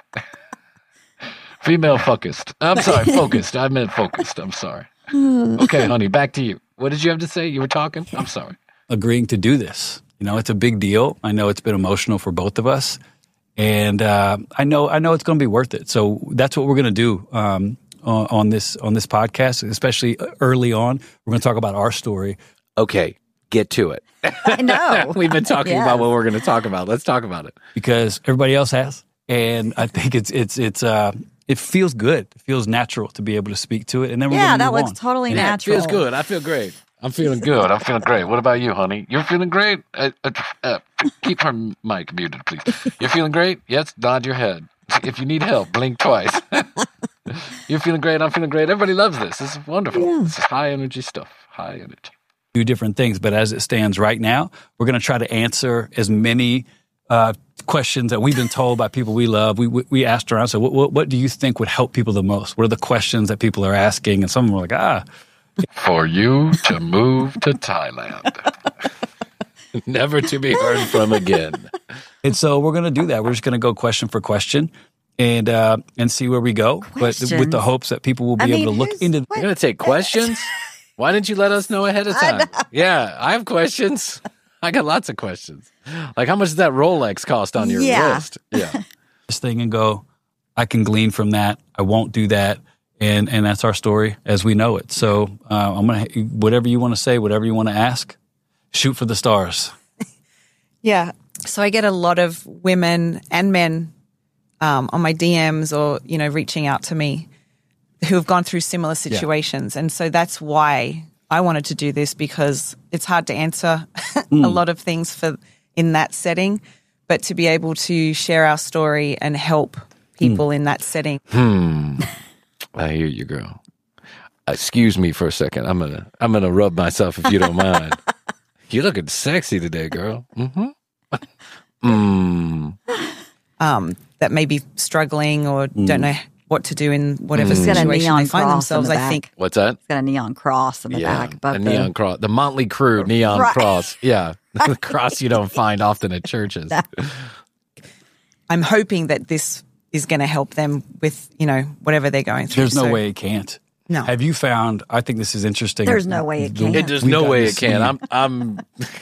[SPEAKER 8] Female focused. I'm sorry, focused. I meant focused. I'm sorry. Okay, honey, back to you. What did you have to say? You were talking? I'm sorry.
[SPEAKER 7] Agreeing to do this. You know, it's a big deal. I know it's been emotional for both of us. And uh, I know I know it's going to be worth it. So that's what we're going to do um, on, on this on this podcast, especially early on. We're going to talk about our story.
[SPEAKER 8] Okay, get to it.
[SPEAKER 6] I know.
[SPEAKER 8] We've been talking
[SPEAKER 6] Yes.
[SPEAKER 8] about what we're going to talk about. Let's talk about it.
[SPEAKER 7] Because everybody else has. And I think it's it's it's uh it feels good. It feels natural to be able to speak to it. And then we're
[SPEAKER 6] Yeah,
[SPEAKER 7] going to
[SPEAKER 6] that
[SPEAKER 7] move
[SPEAKER 6] looks
[SPEAKER 7] on.
[SPEAKER 6] totally
[SPEAKER 8] Yeah,
[SPEAKER 6] natural.
[SPEAKER 8] it feels good. I feel great. I'm feeling good. I'm feeling great. What about you, honey? You're feeling great? Uh, uh, uh, keep her mic muted, please. You're feeling great? Yes, nod your head. If you need help, blink twice. You're feeling great. I'm feeling great. Everybody loves this. This is wonderful.
[SPEAKER 10] Yeah.
[SPEAKER 8] This is high energy stuff. High energy.
[SPEAKER 7] Do different things, but as it stands right now, we're going to try to answer as many uh, questions that we've been told by people we love. We we, we asked around, so what, what what do you think would help people the most? What are the questions that people are asking? And some of them are like, ah,
[SPEAKER 8] For you to move to Thailand. Never to be heard from again.
[SPEAKER 7] and so we're going to do that. We're just going to go question for question and uh, and see where we go, but with
[SPEAKER 6] Questions.
[SPEAKER 7] the hopes that people will be
[SPEAKER 6] I mean,
[SPEAKER 7] able to look
[SPEAKER 6] who's-
[SPEAKER 7] into.
[SPEAKER 8] You're going to take questions? Why didn't you let us know ahead of time? Yeah, I have questions. I got lots of questions. Like, how much does that Rolex cost on your
[SPEAKER 6] Yeah.
[SPEAKER 8] wrist? Yeah.
[SPEAKER 7] This thing and go, I can glean from that. I won't do that. And and that's our story as we know it. So uh, I'm going to, whatever you want to say, whatever you want to ask, shoot for the stars.
[SPEAKER 11] Yeah. So I get a lot of women and men um, on my D Ms or, you know, reaching out to me who have gone through similar situations. And so that's why I wanted to do this, because it's hard to answer
[SPEAKER 7] Mm.
[SPEAKER 11] a lot of things for in that setting, but to be able to share our story and help people in that setting.
[SPEAKER 8] Hmm. I hear you, girl. Excuse me for a second. I'm gonna I'm gonna rub myself if you don't mind. You're looking sexy today, girl. Mm-hmm. Mm.
[SPEAKER 11] Um, that may be struggling or don't know what to do in whatever
[SPEAKER 6] It's got a
[SPEAKER 11] situation
[SPEAKER 6] neon
[SPEAKER 11] they find
[SPEAKER 6] cross in
[SPEAKER 11] themselves.
[SPEAKER 6] the
[SPEAKER 11] I
[SPEAKER 6] back.
[SPEAKER 11] think
[SPEAKER 8] What's that?
[SPEAKER 6] It's got a neon cross in the
[SPEAKER 8] Yeah,
[SPEAKER 6] back. Above
[SPEAKER 8] a
[SPEAKER 6] the,
[SPEAKER 8] neon cross. The Motley Crue neon
[SPEAKER 6] Right.
[SPEAKER 8] cross. Yeah, the cross you don't find often at churches.
[SPEAKER 11] I'm hoping that this is going to help them with, you know, whatever they're going through.
[SPEAKER 7] There's no
[SPEAKER 11] So-
[SPEAKER 7] way it can't.
[SPEAKER 11] No.
[SPEAKER 7] Have you found, I think this is interesting.
[SPEAKER 6] There's no way it can.
[SPEAKER 8] It, there's
[SPEAKER 7] We've
[SPEAKER 8] no
[SPEAKER 7] gotten
[SPEAKER 8] way
[SPEAKER 7] to
[SPEAKER 8] it can.
[SPEAKER 7] see-
[SPEAKER 8] I'm I'm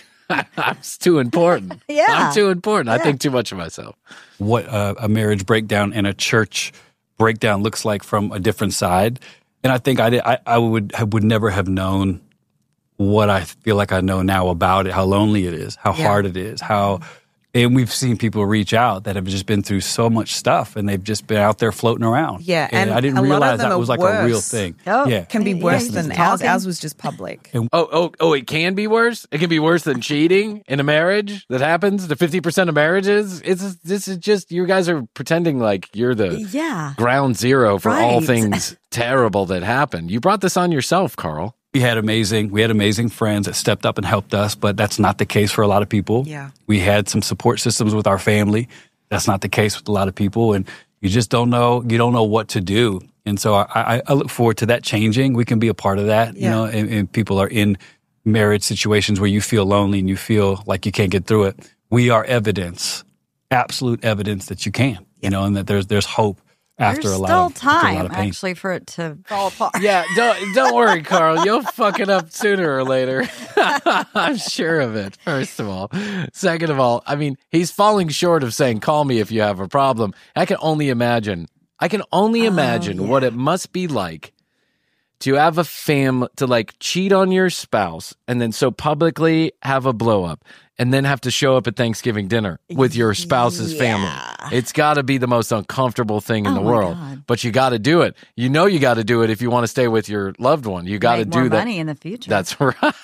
[SPEAKER 8] I'm too important.
[SPEAKER 6] Yeah.
[SPEAKER 8] I'm too important. I
[SPEAKER 6] Yeah.
[SPEAKER 8] think too much of myself.
[SPEAKER 7] what uh, a marriage breakdown and a church breakdown looks like from a different side. And I think I, did, I, I would I would never have known what I feel like I know now about it, how lonely it is, how
[SPEAKER 11] Yeah.
[SPEAKER 7] hard it is, how and we've seen people reach out that have just been through so much stuff and they've just been out there floating around.
[SPEAKER 11] Yeah,
[SPEAKER 7] and,
[SPEAKER 11] and
[SPEAKER 7] I didn't
[SPEAKER 11] a lot of
[SPEAKER 7] realize
[SPEAKER 11] them
[SPEAKER 7] that
[SPEAKER 11] are
[SPEAKER 7] was like a real
[SPEAKER 11] worse.
[SPEAKER 7] thing.
[SPEAKER 6] Oh,
[SPEAKER 7] yeah,
[SPEAKER 11] Can be
[SPEAKER 6] Yeah,
[SPEAKER 11] worse
[SPEAKER 6] he's
[SPEAKER 11] than
[SPEAKER 6] just
[SPEAKER 11] ours.
[SPEAKER 6] talking.
[SPEAKER 11] Ours was just public.
[SPEAKER 8] Oh, oh, oh! It can be worse. It can be worse than cheating in a marriage that happens to fifty percent of marriages. It's this is just you guys are pretending like you're the
[SPEAKER 6] Yeah.
[SPEAKER 8] ground zero for all
[SPEAKER 6] Right.
[SPEAKER 8] things terrible that happen. You brought this on yourself, Carl.
[SPEAKER 7] We had amazing, we had amazing friends that stepped up and helped us, but that's not the case for a lot of people.
[SPEAKER 11] Yeah.
[SPEAKER 7] We had some support systems with our family. That's not the case with a lot of people, and you just don't know. You don't know what to do, and so I, I, I look forward to that changing. We can be a part of that, you
[SPEAKER 11] Yeah.
[SPEAKER 7] know. And, and people are in marriage situations where you feel lonely and you feel like you can't get through it. We are evidence, absolute evidence that you can, you know, and that there's there's hope after
[SPEAKER 6] There's
[SPEAKER 7] a lot
[SPEAKER 6] still
[SPEAKER 7] of after a lot
[SPEAKER 6] time,
[SPEAKER 7] of pain.
[SPEAKER 6] actually, for it to fall apart.
[SPEAKER 8] Yeah, don't don't worry, Carl. You'll fuck it up sooner or later. I'm sure of it. First of all, second of all, I mean, he's falling short of saying, "Call me if you have a problem." I can only imagine. I can only imagine what it must be like to have a fam to like cheat on your spouse and then so publicly have a blow up and then have to show up at Thanksgiving dinner with your spouse's family. It's got to be the most uncomfortable thing in
[SPEAKER 6] Oh
[SPEAKER 8] the
[SPEAKER 6] my
[SPEAKER 8] world.
[SPEAKER 6] God.
[SPEAKER 8] But you got to do it. You know you got to do it if you want to stay with your loved one. You got to
[SPEAKER 6] Make
[SPEAKER 8] do
[SPEAKER 6] more
[SPEAKER 8] that.
[SPEAKER 6] money in the future.
[SPEAKER 8] That's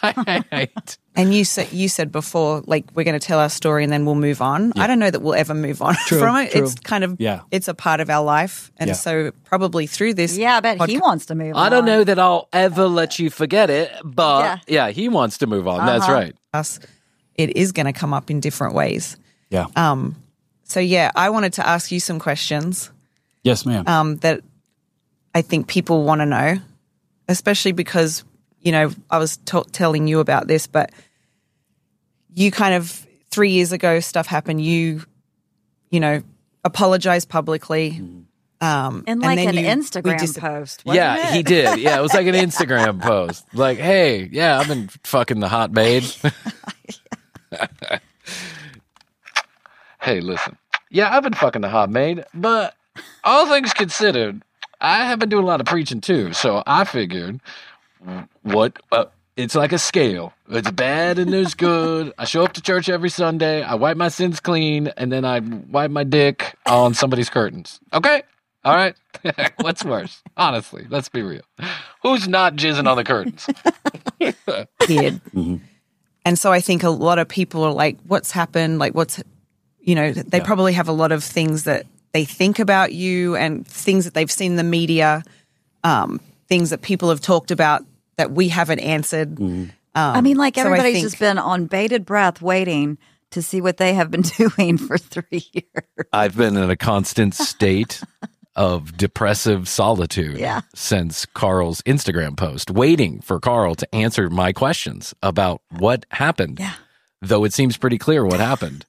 [SPEAKER 8] right.
[SPEAKER 11] And you said you said before, like we're going to tell our story and then we'll move on. I don't know that we'll ever move on
[SPEAKER 7] True,
[SPEAKER 11] from it.
[SPEAKER 7] true.
[SPEAKER 11] It's kind of
[SPEAKER 7] Yeah.
[SPEAKER 11] it's a part of our life, and
[SPEAKER 7] Yeah.
[SPEAKER 11] so probably through this,
[SPEAKER 6] yeah, I bet he
[SPEAKER 11] podca-
[SPEAKER 6] wants to move
[SPEAKER 8] I don't
[SPEAKER 6] on.
[SPEAKER 8] know that I'll ever let you forget it, but
[SPEAKER 6] Yeah.
[SPEAKER 8] yeah, he wants to move on. That's
[SPEAKER 6] Uh-huh.
[SPEAKER 8] right.
[SPEAKER 11] us, it is going to come up in different ways.
[SPEAKER 7] Yeah.
[SPEAKER 11] Um, so yeah, I wanted to ask you some questions
[SPEAKER 7] yes, ma'am.
[SPEAKER 11] um, that I think people want to know, especially because, you know, I was t- telling you about this, but you kind of three years ago stuff happened. You, you know, apologized publicly. Um,
[SPEAKER 6] And like
[SPEAKER 11] then
[SPEAKER 6] an
[SPEAKER 11] you- we
[SPEAKER 6] Instagram
[SPEAKER 11] dis-
[SPEAKER 6] post. Wasn't
[SPEAKER 8] Yeah,
[SPEAKER 6] it?
[SPEAKER 8] he did. Yeah, it was like an Instagram post. Like, hey, yeah, I've been fucking the hot maid. Hey, listen. Yeah, I've been fucking the hot maid, but all things considered, I have been doing a lot of preaching too. So I figured, what? Uh, it's like a scale. It's bad and there's good. I show up to church every Sunday. I wipe my sins clean, and then I wipe my dick on somebody's curtains. Okay? All right? What's worse? Honestly, let's be real. Who's not jizzing on the curtains?
[SPEAKER 11] did. And so I think a lot of people are like, what's happened? Like, what's, you know, they
[SPEAKER 7] Yeah.
[SPEAKER 11] probably have a lot of things that they think about you and things that they've seen in the media, um, things that people have talked about that we haven't answered. Um,
[SPEAKER 6] I mean, like
[SPEAKER 11] so I
[SPEAKER 6] everybody's
[SPEAKER 11] think-
[SPEAKER 6] just been on bated breath waiting to see what they have been doing for three years.
[SPEAKER 8] I've been in a constant state of depressive solitude
[SPEAKER 6] Yeah.
[SPEAKER 8] since Carl's Instagram post, waiting for Carl to answer my questions about what happened.
[SPEAKER 6] Yeah.
[SPEAKER 8] Though it seems pretty clear what happened.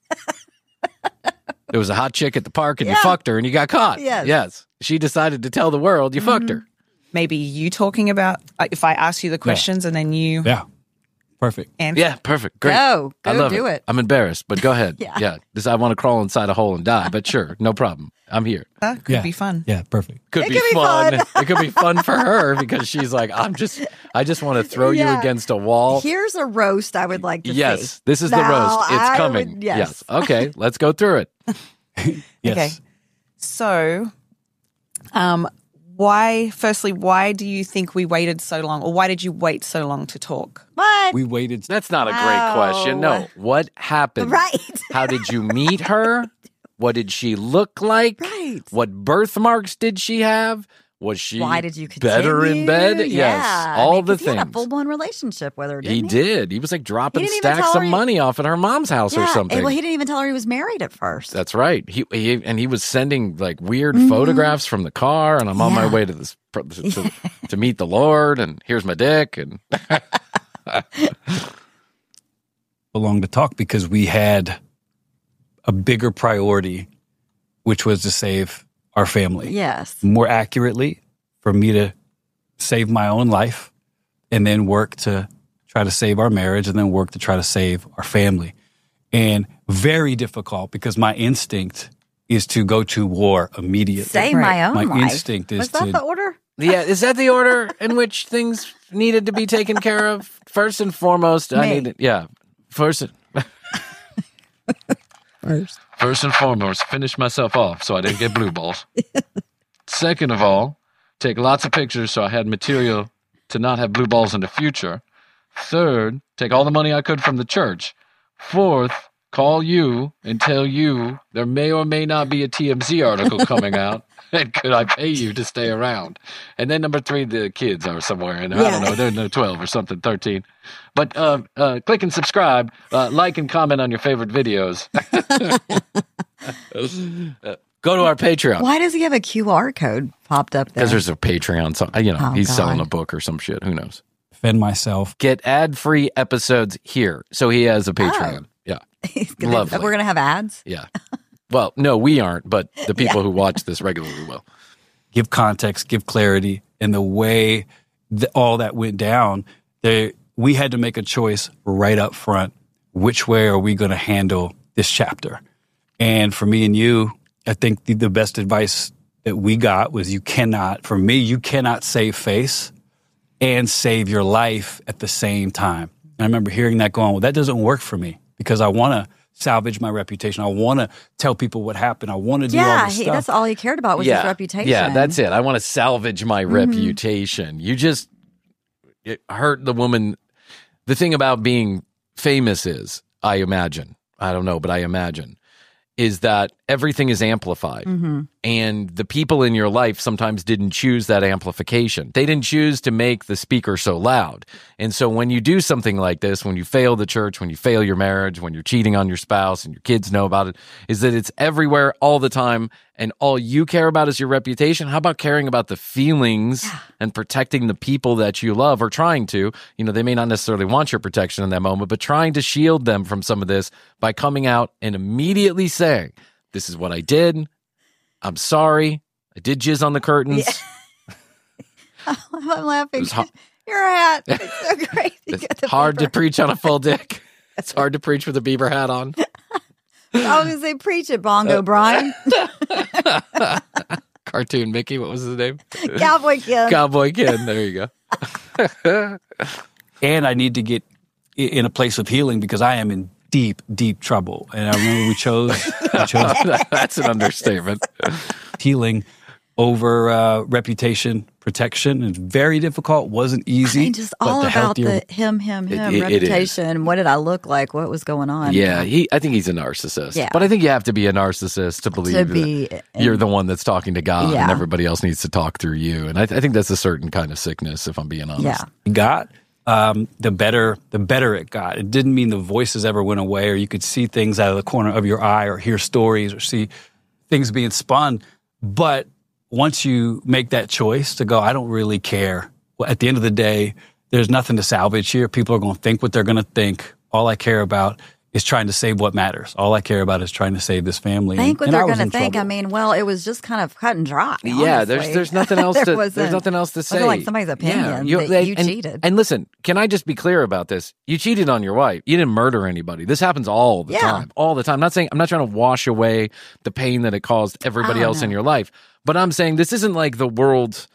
[SPEAKER 8] There was a hot chick at the park and you
[SPEAKER 6] Yeah.
[SPEAKER 8] fucked her and you got caught.
[SPEAKER 6] Yes.
[SPEAKER 8] Yes. She decided to tell the world you fucked her.
[SPEAKER 11] maybe you talking about, uh, if I ask you the questions and then you
[SPEAKER 7] yeah. Perfect.
[SPEAKER 11] answer.
[SPEAKER 8] Yeah, perfect. Great.
[SPEAKER 6] Go.
[SPEAKER 8] I
[SPEAKER 6] Go
[SPEAKER 8] love
[SPEAKER 6] do
[SPEAKER 8] it.
[SPEAKER 6] it.
[SPEAKER 8] I'm embarrassed, but go ahead.
[SPEAKER 6] Yeah.
[SPEAKER 8] yeah. This, I want to crawl inside a hole and die, but sure, no problem. I'm here.
[SPEAKER 11] That could
[SPEAKER 7] Yeah.
[SPEAKER 11] be fun.
[SPEAKER 7] Yeah, perfect.
[SPEAKER 8] Could
[SPEAKER 6] It
[SPEAKER 8] be
[SPEAKER 6] could be
[SPEAKER 8] fun.
[SPEAKER 6] fun.
[SPEAKER 8] It could be fun for her because she's like, I'm just, I just want to throw you
[SPEAKER 6] Yeah.
[SPEAKER 8] against a wall.
[SPEAKER 6] Here's a roast I would like to see.
[SPEAKER 8] Yes, this is the
[SPEAKER 6] Now,
[SPEAKER 8] roast. It's
[SPEAKER 6] I
[SPEAKER 8] coming.
[SPEAKER 6] would- yes.
[SPEAKER 8] Okay, let's go through it.
[SPEAKER 7] Yes.
[SPEAKER 11] Okay. So, um, why, firstly, why do you think we waited so long, or why did you wait so long to talk?
[SPEAKER 6] What?
[SPEAKER 7] We waited.
[SPEAKER 8] That's not a great question. No. What happened?
[SPEAKER 6] Right.
[SPEAKER 8] How did you meet her? What did she look like?
[SPEAKER 6] Right.
[SPEAKER 8] What birthmarks did she have? Was she
[SPEAKER 6] Why did you continue?
[SPEAKER 8] better in bed?
[SPEAKER 6] Yeah.
[SPEAKER 8] Yes.
[SPEAKER 6] I
[SPEAKER 8] All
[SPEAKER 6] mean,
[SPEAKER 8] the
[SPEAKER 6] 'cause he had a
[SPEAKER 8] things.
[SPEAKER 6] full-blown relationship with her, didn't
[SPEAKER 8] He
[SPEAKER 6] he?
[SPEAKER 8] did. He was like dropping
[SPEAKER 6] He didn't even
[SPEAKER 8] stacks
[SPEAKER 6] tell
[SPEAKER 8] of
[SPEAKER 6] her he-
[SPEAKER 8] money off at her mom's house or
[SPEAKER 6] Yeah,
[SPEAKER 8] something.
[SPEAKER 6] Well, he didn't even tell her he was married at first.
[SPEAKER 8] That's right. He, he and he was sending like weird photographs from the car, and I'm on my
[SPEAKER 6] Mm-hmm. Yeah.
[SPEAKER 8] way to this to, to meet the Lord, and here's my dick, and
[SPEAKER 7] Along to talk because we had a bigger priority, which was to save our family.
[SPEAKER 6] Yes.
[SPEAKER 7] More accurately, for me to save my own life and then work to try to save our marriage and then work to try to save our family. And very difficult because my instinct is to go to war immediately.
[SPEAKER 6] Save my own
[SPEAKER 7] my
[SPEAKER 6] life.
[SPEAKER 7] instinct is
[SPEAKER 6] Was that
[SPEAKER 7] to
[SPEAKER 6] the order?
[SPEAKER 8] Yeah, is that the order in which things needed to be taken care of? First and foremost, I
[SPEAKER 6] Me.
[SPEAKER 8] need yeah. First,
[SPEAKER 10] First.
[SPEAKER 5] First and foremost, finish myself off so I didn't get blue balls. Second of all, take lots of pictures so I had material to not have blue balls in the future. Third, take all the money I could from the church. Fourth, call you and tell you there may or may not be a T M Z article coming out. And could I pay you to stay around? And then number three, the kids are somewhere. And I don't know, they're no twelve or something, thirteen. But uh, uh, click and subscribe, uh, like and comment on your favorite videos. uh, go to our Patreon.
[SPEAKER 6] Why does he have a Q R code popped up there?
[SPEAKER 8] Because there's a Patreon. So, you know,
[SPEAKER 6] Oh,
[SPEAKER 8] he's
[SPEAKER 6] God.
[SPEAKER 8] selling a book or some shit. Who knows?
[SPEAKER 7] defend myself.
[SPEAKER 8] Get ad-free episodes here. So he has a Patreon. Yeah.
[SPEAKER 6] He's gonna,
[SPEAKER 8] Lovely.
[SPEAKER 6] We're going to have ads?
[SPEAKER 8] Yeah. Well, no, we aren't, but the people who watch this regularly will.
[SPEAKER 7] Give context, give clarity, and the way that all that went down, there we had to make a choice right up front. Which way are we going to handle this chapter? And for me and you, I think the, the best advice that we got was you cannot, for me, you cannot save face and save your life at the same time. And I remember hearing that going, well, that doesn't work for me because I want to salvage my reputation. I want to tell people what happened. I want to do all
[SPEAKER 6] Yeah,
[SPEAKER 7] this
[SPEAKER 6] he,
[SPEAKER 7] stuff.
[SPEAKER 6] that's all he cared about was
[SPEAKER 8] yeah.
[SPEAKER 6] his reputation.
[SPEAKER 8] Yeah, that's it. I want to salvage my
[SPEAKER 6] Mm-hmm.
[SPEAKER 8] reputation. You just it hurt the woman. The thing about being famous is, I imagine, I don't know, but I imagine, is that everything is amplified.
[SPEAKER 6] Mm-hmm.
[SPEAKER 8] And the people in your life sometimes didn't choose that amplification. They didn't choose to make the speaker so loud. And so when you do something like this, when you fail the church, when you fail your marriage, when you're cheating on your spouse and your kids know about it, is that it's everywhere all the time. And all you care about is your reputation. How about caring about the feelings and protecting the people that you love, or trying to? You know, they may not necessarily want your protection in that moment, but trying to shield them from some of this by coming out and immediately saying, this is what I did. I'm sorry. I did jizz on the curtains.
[SPEAKER 6] Yeah. I'm laughing.
[SPEAKER 8] hard.
[SPEAKER 6] Your hat. It's so great. You
[SPEAKER 8] It's
[SPEAKER 6] got the
[SPEAKER 8] hard to
[SPEAKER 6] Bieber.
[SPEAKER 8] preach on a full dick. It's hard to preach with a Bieber hat on.
[SPEAKER 6] I was going to say, preach it, Bongo Brian.
[SPEAKER 8] Cartoon Mickey, what was his name?
[SPEAKER 6] Cowboy Kid.
[SPEAKER 8] Cowboy Kid. There you go.
[SPEAKER 7] And I need to get i- in a place of healing because I am in deep, deep trouble. And I remember we chose, we chose
[SPEAKER 8] That's an understatement.
[SPEAKER 7] healing over uh, reputation protection. It's very difficult. Wasn't easy.
[SPEAKER 6] I mean, just
[SPEAKER 7] but
[SPEAKER 6] all
[SPEAKER 7] the
[SPEAKER 6] about
[SPEAKER 7] healthier-
[SPEAKER 6] the him, him,
[SPEAKER 8] It-
[SPEAKER 6] him
[SPEAKER 8] it- it is.
[SPEAKER 6] reputation. What did I look like? What was going on?
[SPEAKER 8] Yeah, he. I think he's a narcissist.
[SPEAKER 6] Yeah.
[SPEAKER 8] But I think you have to be a narcissist to believe
[SPEAKER 6] To be-
[SPEAKER 8] that you're the one that's talking to God,
[SPEAKER 6] Yeah.
[SPEAKER 8] and everybody else needs to talk through you. And I, I think that's a certain kind of sickness, if I'm being honest.
[SPEAKER 6] Yeah.
[SPEAKER 7] got, um, the better the better it got. It didn't mean the voices ever went away, or you could see things out of the corner of your eye, or hear stories, or see things being spun. But once you make that choice to go, I don't really care. Well, at the end of the day, there's nothing to salvage here. People are going to think what they're going to think. All I care about is trying to save what matters. All I care about is trying to save this family.
[SPEAKER 6] Think what
[SPEAKER 7] And- and
[SPEAKER 6] they're
[SPEAKER 7] I was
[SPEAKER 6] going to
[SPEAKER 7] in
[SPEAKER 6] think.
[SPEAKER 7] trouble.
[SPEAKER 6] I mean, well, it was just kind of cut and dry.
[SPEAKER 8] Yeah, there's
[SPEAKER 6] honestly.
[SPEAKER 8] there's nothing else
[SPEAKER 6] There
[SPEAKER 8] to
[SPEAKER 6] wasn't-
[SPEAKER 8] there's nothing else to say.
[SPEAKER 6] wasn't like somebody's opinion that
[SPEAKER 8] they-
[SPEAKER 6] you
[SPEAKER 8] and,
[SPEAKER 6] cheated.
[SPEAKER 8] And listen, can I just be clear about this? You cheated on your wife. You didn't murder anybody. This happens all the
[SPEAKER 6] Yeah.
[SPEAKER 8] time, all the time. I'm not saying I'm not trying to wash away the pain that it caused everybody
[SPEAKER 6] Oh,
[SPEAKER 8] else in
[SPEAKER 6] no.
[SPEAKER 8] your life, but I'm saying this isn't like the world's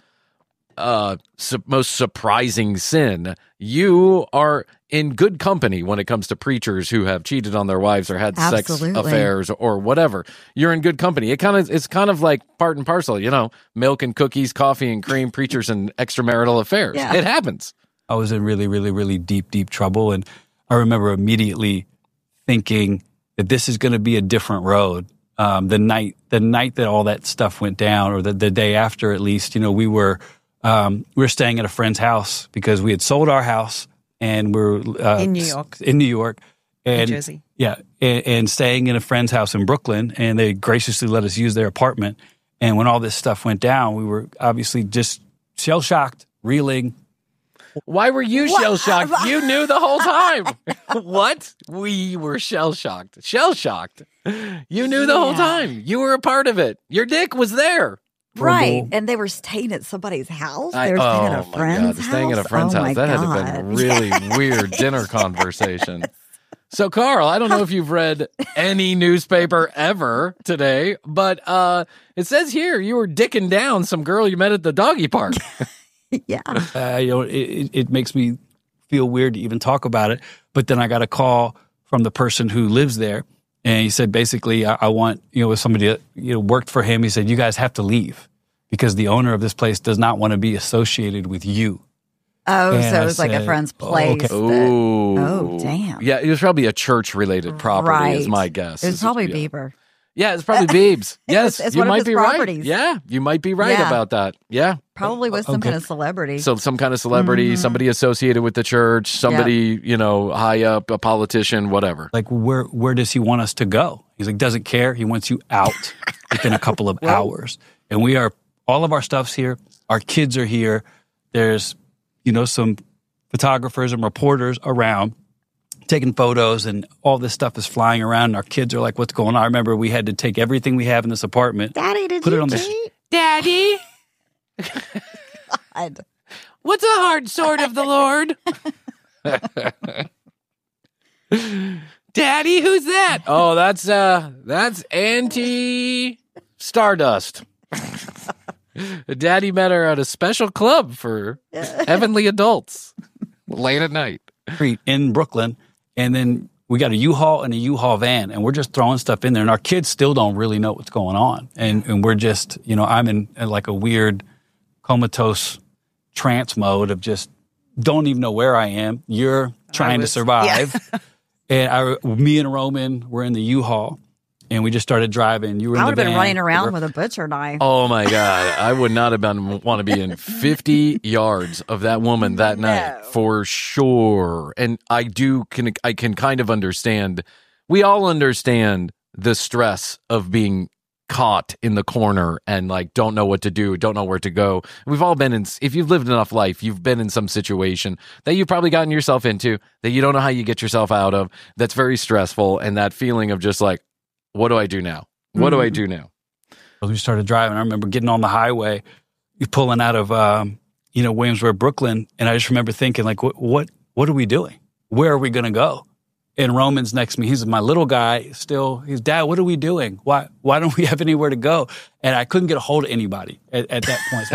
[SPEAKER 8] uh, su- most surprising sin. You are in good company when it comes to preachers who have cheated on their wives or had sex
[SPEAKER 6] Absolutely.
[SPEAKER 8] affairs or whatever. You're in good company. It kind of it's kind of like part and parcel, you know, milk and cookies, coffee and cream, preachers and extramarital affairs.
[SPEAKER 6] Yeah.
[SPEAKER 8] It happens.
[SPEAKER 7] I was in really, really, really deep, deep trouble. And I remember immediately thinking that this is going to be a different road. Um, the night, the night that all that stuff went down, or the, the day after, at least, you know, we were um, we were staying at a friend's house because we had sold our house and we're uh,
[SPEAKER 11] In New York.
[SPEAKER 7] in New York, and
[SPEAKER 11] New Jersey.
[SPEAKER 7] yeah, and, and staying in a friend's house in Brooklyn, and they graciously let us use their apartment. And when all this stuff went down, we were obviously just shell shocked, reeling.
[SPEAKER 8] Why were you shell shocked? You knew the whole time. What? We were shell shocked. Shell shocked. You knew the whole time. You were a part of it. Your dick was there.
[SPEAKER 6] Right. And they were staying at somebody's house. They were
[SPEAKER 8] I,
[SPEAKER 6] staying
[SPEAKER 8] oh
[SPEAKER 6] at a
[SPEAKER 8] my
[SPEAKER 6] friend's
[SPEAKER 8] God,
[SPEAKER 6] house.
[SPEAKER 8] staying at a friend's
[SPEAKER 6] oh
[SPEAKER 8] house. That
[SPEAKER 6] God.
[SPEAKER 8] had to have been a really
[SPEAKER 6] Yes.
[SPEAKER 8] weird dinner conversation. So, Carl, I don't know if you've read any newspaper ever today, but uh, it says here you were dicking down some girl you met at the doggy park.
[SPEAKER 6] Yeah.
[SPEAKER 7] Uh, you know, it, it, it makes me feel weird to even talk about it. But then I got a call from the person who lives there, and he said, basically, I, I want, you know, somebody that, you know, worked for him. He said, you guys have to leave because the owner of this place does not want to be associated with you.
[SPEAKER 6] Oh,
[SPEAKER 7] And
[SPEAKER 6] so
[SPEAKER 7] I
[SPEAKER 6] it was like a
[SPEAKER 7] said,
[SPEAKER 6] friend's
[SPEAKER 7] oh,
[SPEAKER 6] place.
[SPEAKER 7] okay.
[SPEAKER 6] that-
[SPEAKER 8] Ooh.
[SPEAKER 6] oh, damn.
[SPEAKER 8] Yeah, it was probably a church-related property,
[SPEAKER 6] Right.
[SPEAKER 8] is my guess.
[SPEAKER 6] It was
[SPEAKER 8] Is-
[SPEAKER 6] probably
[SPEAKER 8] yeah.
[SPEAKER 6] Bieber.
[SPEAKER 8] Yeah, it's probably Biebs. Yes,
[SPEAKER 6] it's
[SPEAKER 8] you
[SPEAKER 6] one of
[SPEAKER 8] might
[SPEAKER 6] his
[SPEAKER 8] be
[SPEAKER 6] properties.
[SPEAKER 8] right. Yeah, you might be right
[SPEAKER 6] Yeah.
[SPEAKER 8] about that. Yeah.
[SPEAKER 6] Probably with some
[SPEAKER 7] Okay.
[SPEAKER 6] kind of celebrity.
[SPEAKER 8] So some kind of celebrity, somebody associated with the church, somebody, you know, high up, a politician, whatever.
[SPEAKER 7] Like, where where does he want us to go? He's like, doesn't care. He wants you out within a couple of hours. And we are, all of our stuff's here. Our kids are here. There's, you know, some photographers and reporters around taking photos, and all this stuff is flying around. And our kids are like, what's going on? I remember we had to take everything we have in this apartment,
[SPEAKER 6] Daddy, did
[SPEAKER 7] put
[SPEAKER 6] you
[SPEAKER 7] it on the
[SPEAKER 6] cheat?
[SPEAKER 8] Daddy,
[SPEAKER 6] God.
[SPEAKER 8] what's a hard sword of the Lord? Daddy, who's that? Oh, that's uh that's Auntie Stardust. Daddy met her at a special club for heavenly adults late at night.
[SPEAKER 7] street in Brooklyn, and then we got a U-Haul and a U-Haul van, and we're just throwing stuff in there, and our kids still don't really know what's going on, and and we're just, you know, I'm in, in like a weird comatose trance mode of just don't even know where I am. You're trying
[SPEAKER 11] was-
[SPEAKER 7] to survive, and I, me and Roman were in the U-Haul, and we just started driving. You were in
[SPEAKER 6] I
[SPEAKER 7] the
[SPEAKER 6] would have been
[SPEAKER 7] van.
[SPEAKER 6] running around with a butcher knife.
[SPEAKER 8] Oh my God. I would not have been want to be in fifty yards of that woman that night for sure. And I do can I can kind of understand. We all understand the stress of being caught in the corner and like don't know what to do, don't know where to go. We've all been in, if you've lived enough life, you've been in some situation that you've probably gotten yourself into that you don't know how you get yourself out of. That's very stressful. And that feeling of just like, what do I do now? What do I do now?
[SPEAKER 7] We started driving. I remember getting on the highway, you pulling out of, um, you know, Williamsburg, Brooklyn. And I just remember thinking, like, what, what, what are we doing? Where are we going to go? And Roman's next to me. He's my little guy still. He's, Dad, what are we doing? Why, why don't we have anywhere to go? And I couldn't get a hold of anybody at, at that point.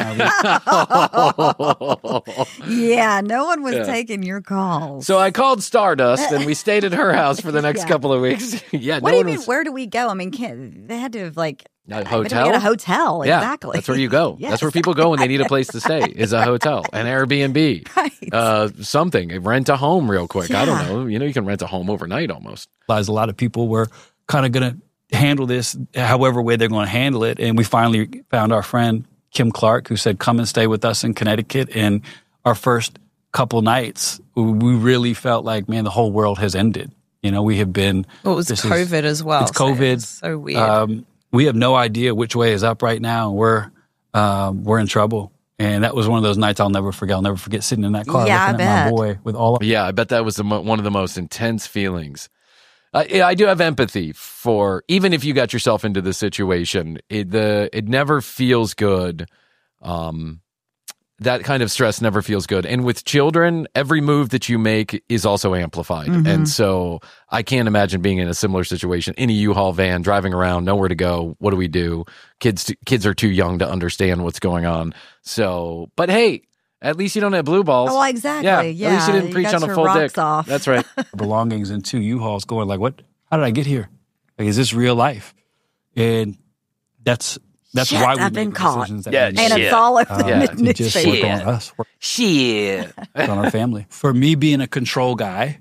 [SPEAKER 6] Yeah, no one was
[SPEAKER 8] Yeah.
[SPEAKER 6] taking your calls.
[SPEAKER 8] So I called Stardust and we stayed at her house for the next
[SPEAKER 6] Yeah.
[SPEAKER 8] couple of weeks. yeah,
[SPEAKER 6] what
[SPEAKER 8] no
[SPEAKER 6] do you
[SPEAKER 8] one
[SPEAKER 6] mean?
[SPEAKER 8] was
[SPEAKER 6] Where do we go? I mean, can't, they had to have like
[SPEAKER 8] a
[SPEAKER 6] I mean,
[SPEAKER 8] hotel.
[SPEAKER 6] we had a hotel,
[SPEAKER 8] Yeah,
[SPEAKER 6] exactly.
[SPEAKER 8] that's where you go.
[SPEAKER 6] Yes.
[SPEAKER 8] That's where people go when they need a place to stay. Is a hotel, an Airbnb,
[SPEAKER 6] Right.
[SPEAKER 8] uh, something. Rent a home real quick. I don't
[SPEAKER 6] Yeah.
[SPEAKER 8] know. You know, you can rent a home overnight almost.
[SPEAKER 7] Realized a lot of people were kind of going to handle this however way they're going to handle it. And we finally found our friend Kim Clark, who said, come and stay with us in Connecticut. And our first couple nights, we really felt like, man, the whole world has ended. You know, we have been.
[SPEAKER 11] Well, it was
[SPEAKER 7] this is-
[SPEAKER 11] COVID as well.
[SPEAKER 7] It's
[SPEAKER 11] so it
[SPEAKER 7] COVID.
[SPEAKER 11] was so weird.
[SPEAKER 7] Um, we have no idea which way is up right now. We're um, we're in trouble. And that was one of those nights I'll never forget. I'll never forget sitting in that car
[SPEAKER 6] Yeah, I
[SPEAKER 7] looking at my
[SPEAKER 6] bet.
[SPEAKER 7] boy with all of
[SPEAKER 8] Yeah, I bet that was the mo- one of the most intense feelings. I, yeah, I do have empathy for, even if you got yourself into the situation, it, the, it never feels good. Um, that kind of stress never feels good. And with children, every move that you make is also amplified.
[SPEAKER 6] Mm-hmm.
[SPEAKER 8] And so I can't imagine being in a similar situation in a U-Haul van, driving around, nowhere to go. What do we do? Kids, kids are too young to understand what's going on. So, but hey, at least you don't have blue balls.
[SPEAKER 6] Oh, well, exactly.
[SPEAKER 8] Yeah,
[SPEAKER 6] Yeah,
[SPEAKER 8] at least you didn't
[SPEAKER 6] you
[SPEAKER 8] preach
[SPEAKER 6] got
[SPEAKER 8] on a
[SPEAKER 6] your
[SPEAKER 8] full
[SPEAKER 6] rocks
[SPEAKER 8] dick.
[SPEAKER 6] off.
[SPEAKER 8] That's right.
[SPEAKER 7] our belongings in two U-Hauls going like, what? How did I get here? Like, is this real life? And that's that's
[SPEAKER 6] Shit,
[SPEAKER 7] why we
[SPEAKER 6] I've
[SPEAKER 7] made
[SPEAKER 6] been
[SPEAKER 7] the
[SPEAKER 6] caught.
[SPEAKER 7] decisions that
[SPEAKER 8] Yeah,
[SPEAKER 7] we
[SPEAKER 6] And
[SPEAKER 7] made.
[SPEAKER 6] it's all over
[SPEAKER 7] Uh,
[SPEAKER 6] the
[SPEAKER 7] to just work
[SPEAKER 6] newspaper.
[SPEAKER 7] on us, work
[SPEAKER 8] Shit.
[SPEAKER 7] on our family. For me being a control guy,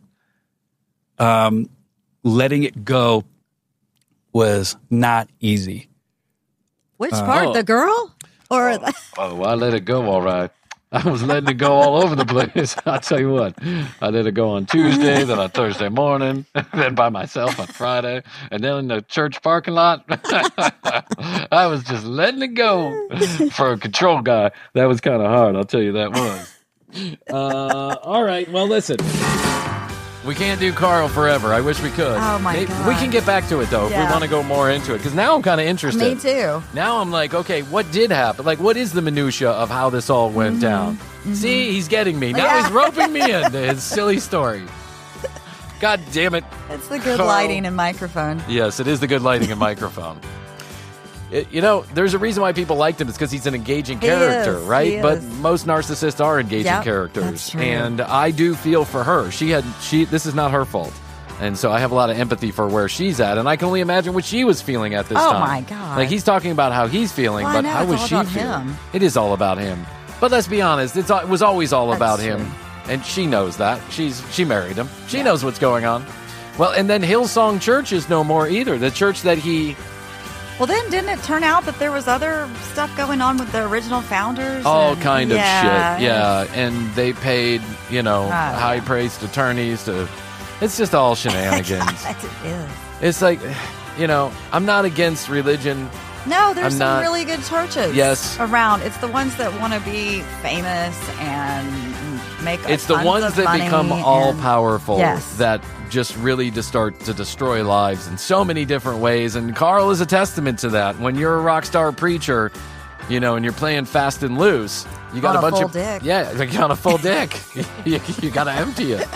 [SPEAKER 7] um, letting it go was not easy.
[SPEAKER 6] Which part?
[SPEAKER 8] Oh.
[SPEAKER 6] The girl? Or the-
[SPEAKER 8] Oh, I let it go all right. I was letting it go all over the place. I'll tell you what. I let it go on Tuesday, then on Thursday morning, then by myself on Friday, and then in the church parking lot. I was just letting it go. For a control guy, that was kind of hard. I'll tell you that was. Uh, all right. Well, listen. We can't do Carl forever. I wish we could.
[SPEAKER 6] Oh, my
[SPEAKER 8] Maybe-
[SPEAKER 6] God.
[SPEAKER 8] We can get back to it, though, if
[SPEAKER 6] Yeah.
[SPEAKER 8] we want to go more into it. Because now I'm kind of interested.
[SPEAKER 6] Me too.
[SPEAKER 8] Now I'm like, okay, what did happen? Like, what is the minutia of how this all went down? See, he's getting me. Now
[SPEAKER 6] Yeah.
[SPEAKER 8] he's roping me into his silly story. God damn it.
[SPEAKER 6] It's the good
[SPEAKER 8] Carl.
[SPEAKER 6] lighting and microphone.
[SPEAKER 8] Yes, it is the good lighting and microphone. It- you know, there's a reason why people liked him. It's because he's an engaging
[SPEAKER 6] He
[SPEAKER 8] character,
[SPEAKER 6] is,
[SPEAKER 8] right?
[SPEAKER 6] he
[SPEAKER 8] But
[SPEAKER 6] is.
[SPEAKER 8] most narcissists are engaging
[SPEAKER 6] Yep,
[SPEAKER 8] characters,
[SPEAKER 6] that's true.
[SPEAKER 8] and I do feel for her. She had she. This is not her fault, and so I have a lot of empathy for where she's at, and I can only imagine what she was feeling at this
[SPEAKER 6] Oh,
[SPEAKER 8] time.
[SPEAKER 6] my God.
[SPEAKER 8] Like he's talking about how he's feeling,
[SPEAKER 6] Well, I
[SPEAKER 8] but
[SPEAKER 6] know,
[SPEAKER 8] how
[SPEAKER 6] it's
[SPEAKER 8] was
[SPEAKER 6] all
[SPEAKER 8] she
[SPEAKER 6] about
[SPEAKER 8] feeling?
[SPEAKER 6] him.
[SPEAKER 8] It is all about him. But let's be honest, it's it was always all
[SPEAKER 6] That's
[SPEAKER 8] about him,
[SPEAKER 6] true.
[SPEAKER 8] and she knows that. She's she married him. She knows what's going on. Well, and then Hillsong Church is no more either. The church that he.
[SPEAKER 6] Well, then didn't it turn out that there was other stuff going on with the original founders?
[SPEAKER 8] All
[SPEAKER 6] and-
[SPEAKER 8] kind of
[SPEAKER 6] yeah,
[SPEAKER 8] shit. Yeah. And they paid, you know,
[SPEAKER 6] Oh,
[SPEAKER 8] high
[SPEAKER 6] yeah.
[SPEAKER 8] priced attorneys to. It's just all shenanigans.
[SPEAKER 6] It is.
[SPEAKER 8] It's like, you know, I'm not against religion.
[SPEAKER 6] No, there's
[SPEAKER 8] I'm
[SPEAKER 6] some
[SPEAKER 8] not-
[SPEAKER 6] really good churches
[SPEAKER 8] Yes.
[SPEAKER 6] around. It's the ones that want to be famous and make
[SPEAKER 8] It's the
[SPEAKER 6] tons
[SPEAKER 8] ones
[SPEAKER 6] of
[SPEAKER 8] that
[SPEAKER 6] money
[SPEAKER 8] become
[SPEAKER 6] and-
[SPEAKER 8] all powerful
[SPEAKER 6] Yes.
[SPEAKER 8] that just really just start to destroy lives in so many different ways. And Carl is a testament to that. When you're a rock star preacher, you know, and you're playing fast and loose, you got
[SPEAKER 6] On
[SPEAKER 8] a
[SPEAKER 6] a
[SPEAKER 8] bunch
[SPEAKER 6] full
[SPEAKER 8] of
[SPEAKER 6] dick.
[SPEAKER 8] yeah, like on a full dick. you, you got to empty it.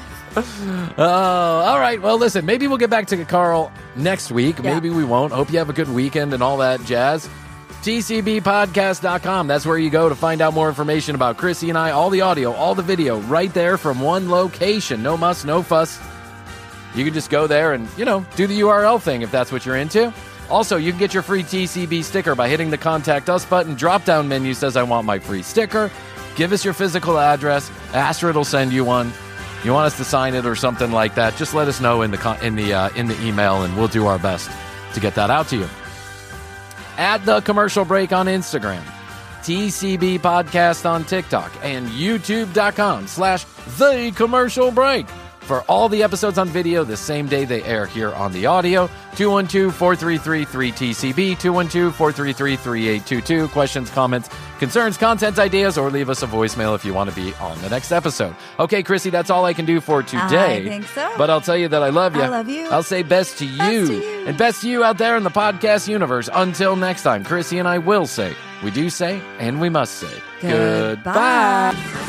[SPEAKER 8] Oh, all right. Well, listen, maybe we'll get back to Carl next week.
[SPEAKER 6] Yeah.
[SPEAKER 8] Maybe we won't. Hope you have a good weekend and all that jazz. T C B podcast dot com. That's where you go to find out more information about Chrissy and I. All the audio, all the video, right there from one location. No muss, no fuss. You can just go there and, you know, do the U R L thing if that's what you're into. Also, you can get your free T C B sticker by hitting the Contact Us button. Drop-down menu says, I want my free sticker. Give us your physical address. Astrid will send you one. You want us to sign it or something like that, just let us know in the con- in the uh, in the email, and we'll do our best to get that out to you. At The Commercial Break on Instagram, T C B Podcast on TikTok, and YouTube.com slash The Commercial Break. For all the episodes on video the same day they air here on the audio, two one two, four three three, three T C B, two one two, four three three, three eight two two. Questions, comments, concerns, content ideas, or leave us a voicemail if you want to be on the next episode. Okay, Chrissy, that's all I can do for today.
[SPEAKER 6] I think so.
[SPEAKER 8] But I'll tell you that I love you.
[SPEAKER 6] I love you.
[SPEAKER 8] I'll say best to you.
[SPEAKER 6] Best to you.
[SPEAKER 8] And best to you out there in the podcast universe. Until next time, Chrissy and I will say, we do say, and we must say,
[SPEAKER 6] Goodbye.
[SPEAKER 8] goodbye.